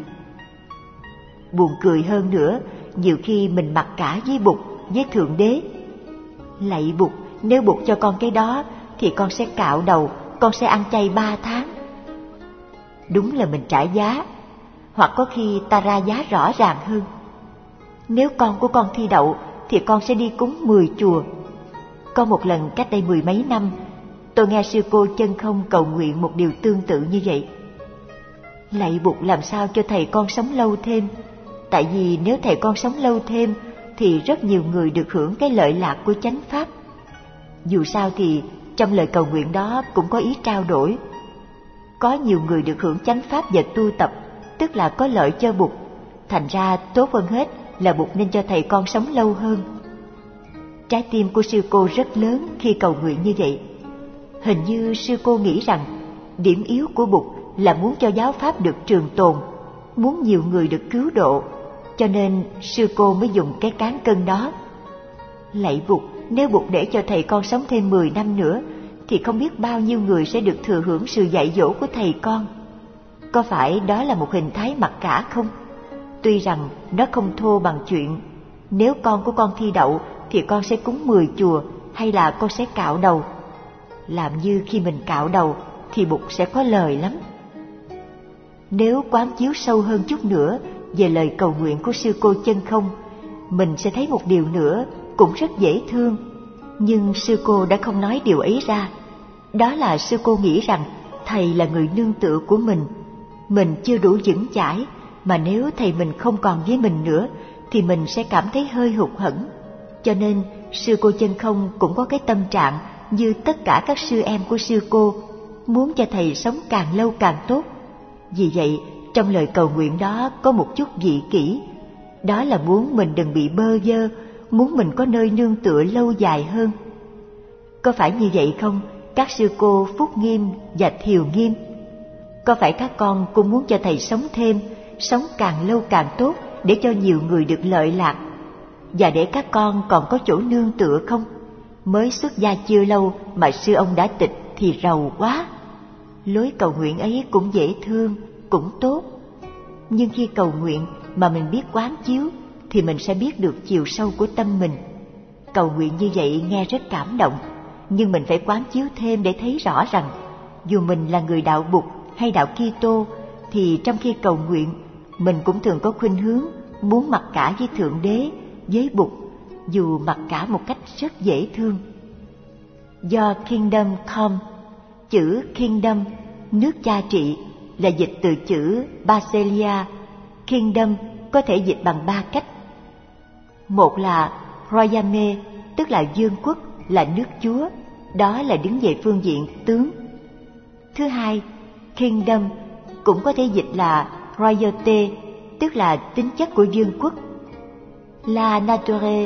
Speaker 1: Buồn cười hơn nữa, nhiều khi mình mặc cả với Bụt, với Thượng Đế. Lạy Bụt, nếu Bụt cho con cái đó thì con sẽ cạo đầu, con sẽ ăn chay ba tháng. Đúng là mình trả giá, hoặc có khi ta ra giá rõ ràng hơn. Nếu con của con thi đậu thì con sẽ đi cúng mười chùa. Có một lần cách đây mười mấy năm, tôi nghe sư cô Chân Không cầu nguyện một điều tương tự như vậy. Lạy Bụt, làm sao cho thầy con sống lâu thêm, tại vì nếu thầy con sống lâu thêm thì rất nhiều người được hưởng cái lợi lạc của chánh pháp. Dù sao thì trong lời cầu nguyện đó cũng có ý trao đổi. Có nhiều người được hưởng chánh pháp và tu tập, tức là có lợi cho Bụt. Thành ra tốt hơn hết là Bụt nên cho thầy con sống lâu hơn. Trái tim của sư cô rất lớn khi cầu nguyện như vậy. Hình như sư cô nghĩ rằng điểm yếu của Bụt là muốn cho giáo pháp được trường tồn, muốn nhiều người được cứu độ, cho nên sư cô mới dùng cái cán cân đó. Lạy Bụt, nếu Bụt để cho thầy con sống thêm mười năm nữa thì không biết bao nhiêu người sẽ được thừa hưởng sự dạy dỗ của thầy con. Có phải đó là một hình thái mặc cả không? Tuy rằng nó không thô bằng chuyện nếu con của con thi đậu thì con sẽ cúng mười chùa, hay là con sẽ cạo đầu. Làm như khi mình cạo đầu thì Bụt sẽ có lời lắm. Nếu quán chiếu sâu hơn chút nữa về lời cầu nguyện của sư cô Chân Không, mình sẽ thấy một điều nữa cũng rất dễ thương. Nhưng sư cô đã không nói điều ấy ra. Đó là sư cô nghĩ rằng thầy là người nương tựa của mình. Mình chưa đủ vững chãi, mà nếu thầy mình không còn với mình nữa thì mình sẽ cảm thấy hơi hụt hẫng. Cho nên sư cô Chân Không cũng có cái tâm trạng như tất cả các sư em của sư cô, muốn cho thầy sống càng lâu càng tốt. Vì vậy trong lời cầu nguyện đó có một chút vị kỷ, đó là muốn mình đừng bị bơ vơ, muốn mình có nơi nương tựa lâu dài hơn. Có phải như vậy không, các sư cô Phúc Nghiêm và Thiều Nghiêm? Có phải các con cũng muốn cho thầy sống thêm, sống càng lâu càng tốt để cho nhiều người được lợi lạc, và để các con còn có chỗ nương tựa không? Mới xuất gia chưa lâu mà sư ông đã tịch thì rầu quá. Lối cầu nguyện ấy cũng dễ thương, cũng tốt. Nhưng khi cầu nguyện mà mình biết quán chiếu thì mình sẽ biết được chiều sâu của tâm mình. Cầu nguyện như vậy nghe rất cảm động, nhưng mình phải quán chiếu thêm để thấy rõ rằng dù mình là người đạo Bụt hay đạo Kitô thì trong khi cầu nguyện mình cũng thường có khuynh hướng muốn mặc cả với Thượng Đế, với Bụt, dù mặc cả một cách rất dễ thương. Do Kingdom Come, chữ Kingdom, nước cha trị, là dịch từ chữ Basileia. Kingdom có thể dịch bằng ba cách. Một là Royame, tức là vương quốc, là nước Chúa, đó là đứng về phương diện tướng. Thứ hai, Kingdom cũng có thể dịch là Royauté, tức là tính chất của vương quốc. La nature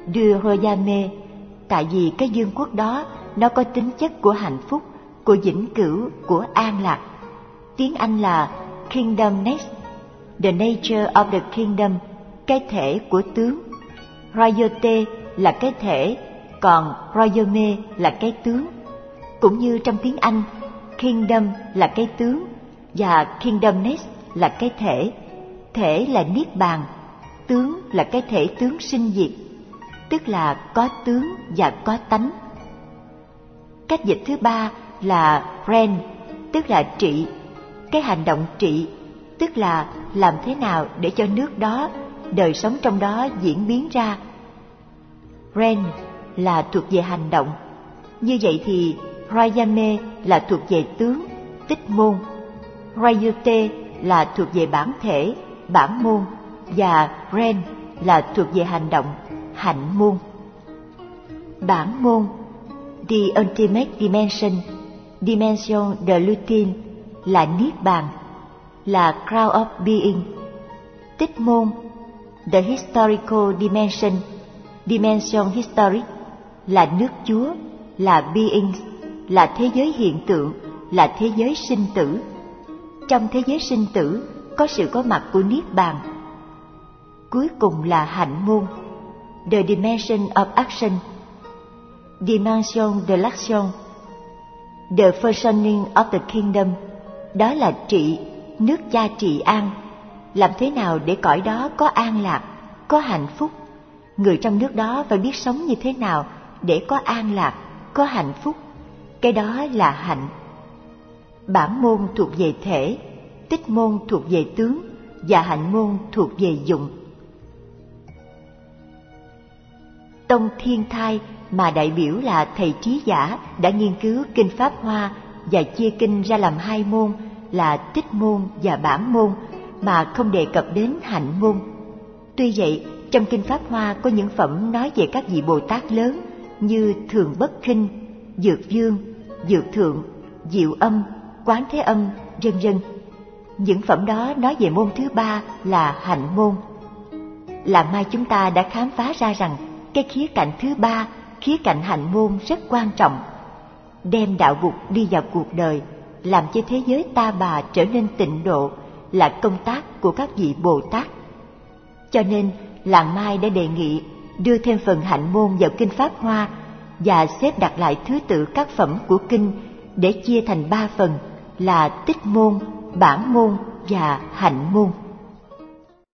Speaker 1: du royaume, tại vì cái vương quốc đó nó có tính chất của hạnh phúc, của vĩnh cửu, của an lạc. Tiếng Anh là kingdom next, the nature of the kingdom, cái thể của tướng. Royauté là cái thể, còn royaume là cái tướng. Cũng như trong tiếng Anh, kingdom là cái tướng và kingdom next là cái thể. Thể là niết bàn, tướng là cái thể tướng sinh diệt, tức là có tướng và có tánh. Cách dịch thứ ba là reign, tức là trị. Cái hành động trị, tức là làm thế nào để cho nước đó, đời sống trong đó diễn biến ra. Reign là thuộc về hành động. Như vậy thì royaume là thuộc về tướng, tích môn. Royauté là thuộc về bản thể, bản môn, và reign là thuộc về hành động, hạnh môn. Bản môn, the ultimate dimension, dimension de l'ultime, là niết bàn, là crown of being. Tích môn, the historical dimension, dimension historic, là nước Chúa, là being, là thế giới hiện tượng, là thế giới sinh tử. Trong thế giới sinh tử có sự có mặt của niết bàn. Cuối cùng là hạnh môn, the dimension of action, dimension de l'action, the functioning of the kingdom, đó là trị, nước Cha trị an. Làm thế nào để cõi đó có an lạc, có hạnh phúc? Người trong nước đó phải biết sống như thế nào để có an lạc, có hạnh phúc? Cái đó là hạnh. Bản môn thuộc về thể, tích môn thuộc về tướng, và hạnh môn thuộc về dụng. Tông Thiên Thai, mà đại biểu là thầy trí giả, đã nghiên cứu kinh Pháp Hoa và chia kinh ra làm hai môn là tích môn và bản môn, mà không đề cập đến hạnh môn. Tuy vậy, trong kinh Pháp Hoa có những phẩm nói về các vị Bồ Tát lớn như Thường Bất Khinh, Dược Dương, Dược Thượng, Diệu Âm, Quán Thế Âm, vân vân. Những phẩm đó nói về môn thứ ba là hạnh môn. Là mai chúng ta đã khám phá ra rằng cái khía cạnh thứ ba, khía cạnh hạnh môn rất quan trọng, đem đạo Bụt đi vào cuộc đời, làm cho thế giới ta bà trở nên tịnh độ, là công tác của các vị Bồ Tát. Cho nên làng Mai đã đề nghị đưa thêm phần hạnh môn vào kinh Pháp Hoa và xếp đặt lại thứ tự các phẩm của kinh để chia thành ba phần là tích môn, bản môn và hạnh môn.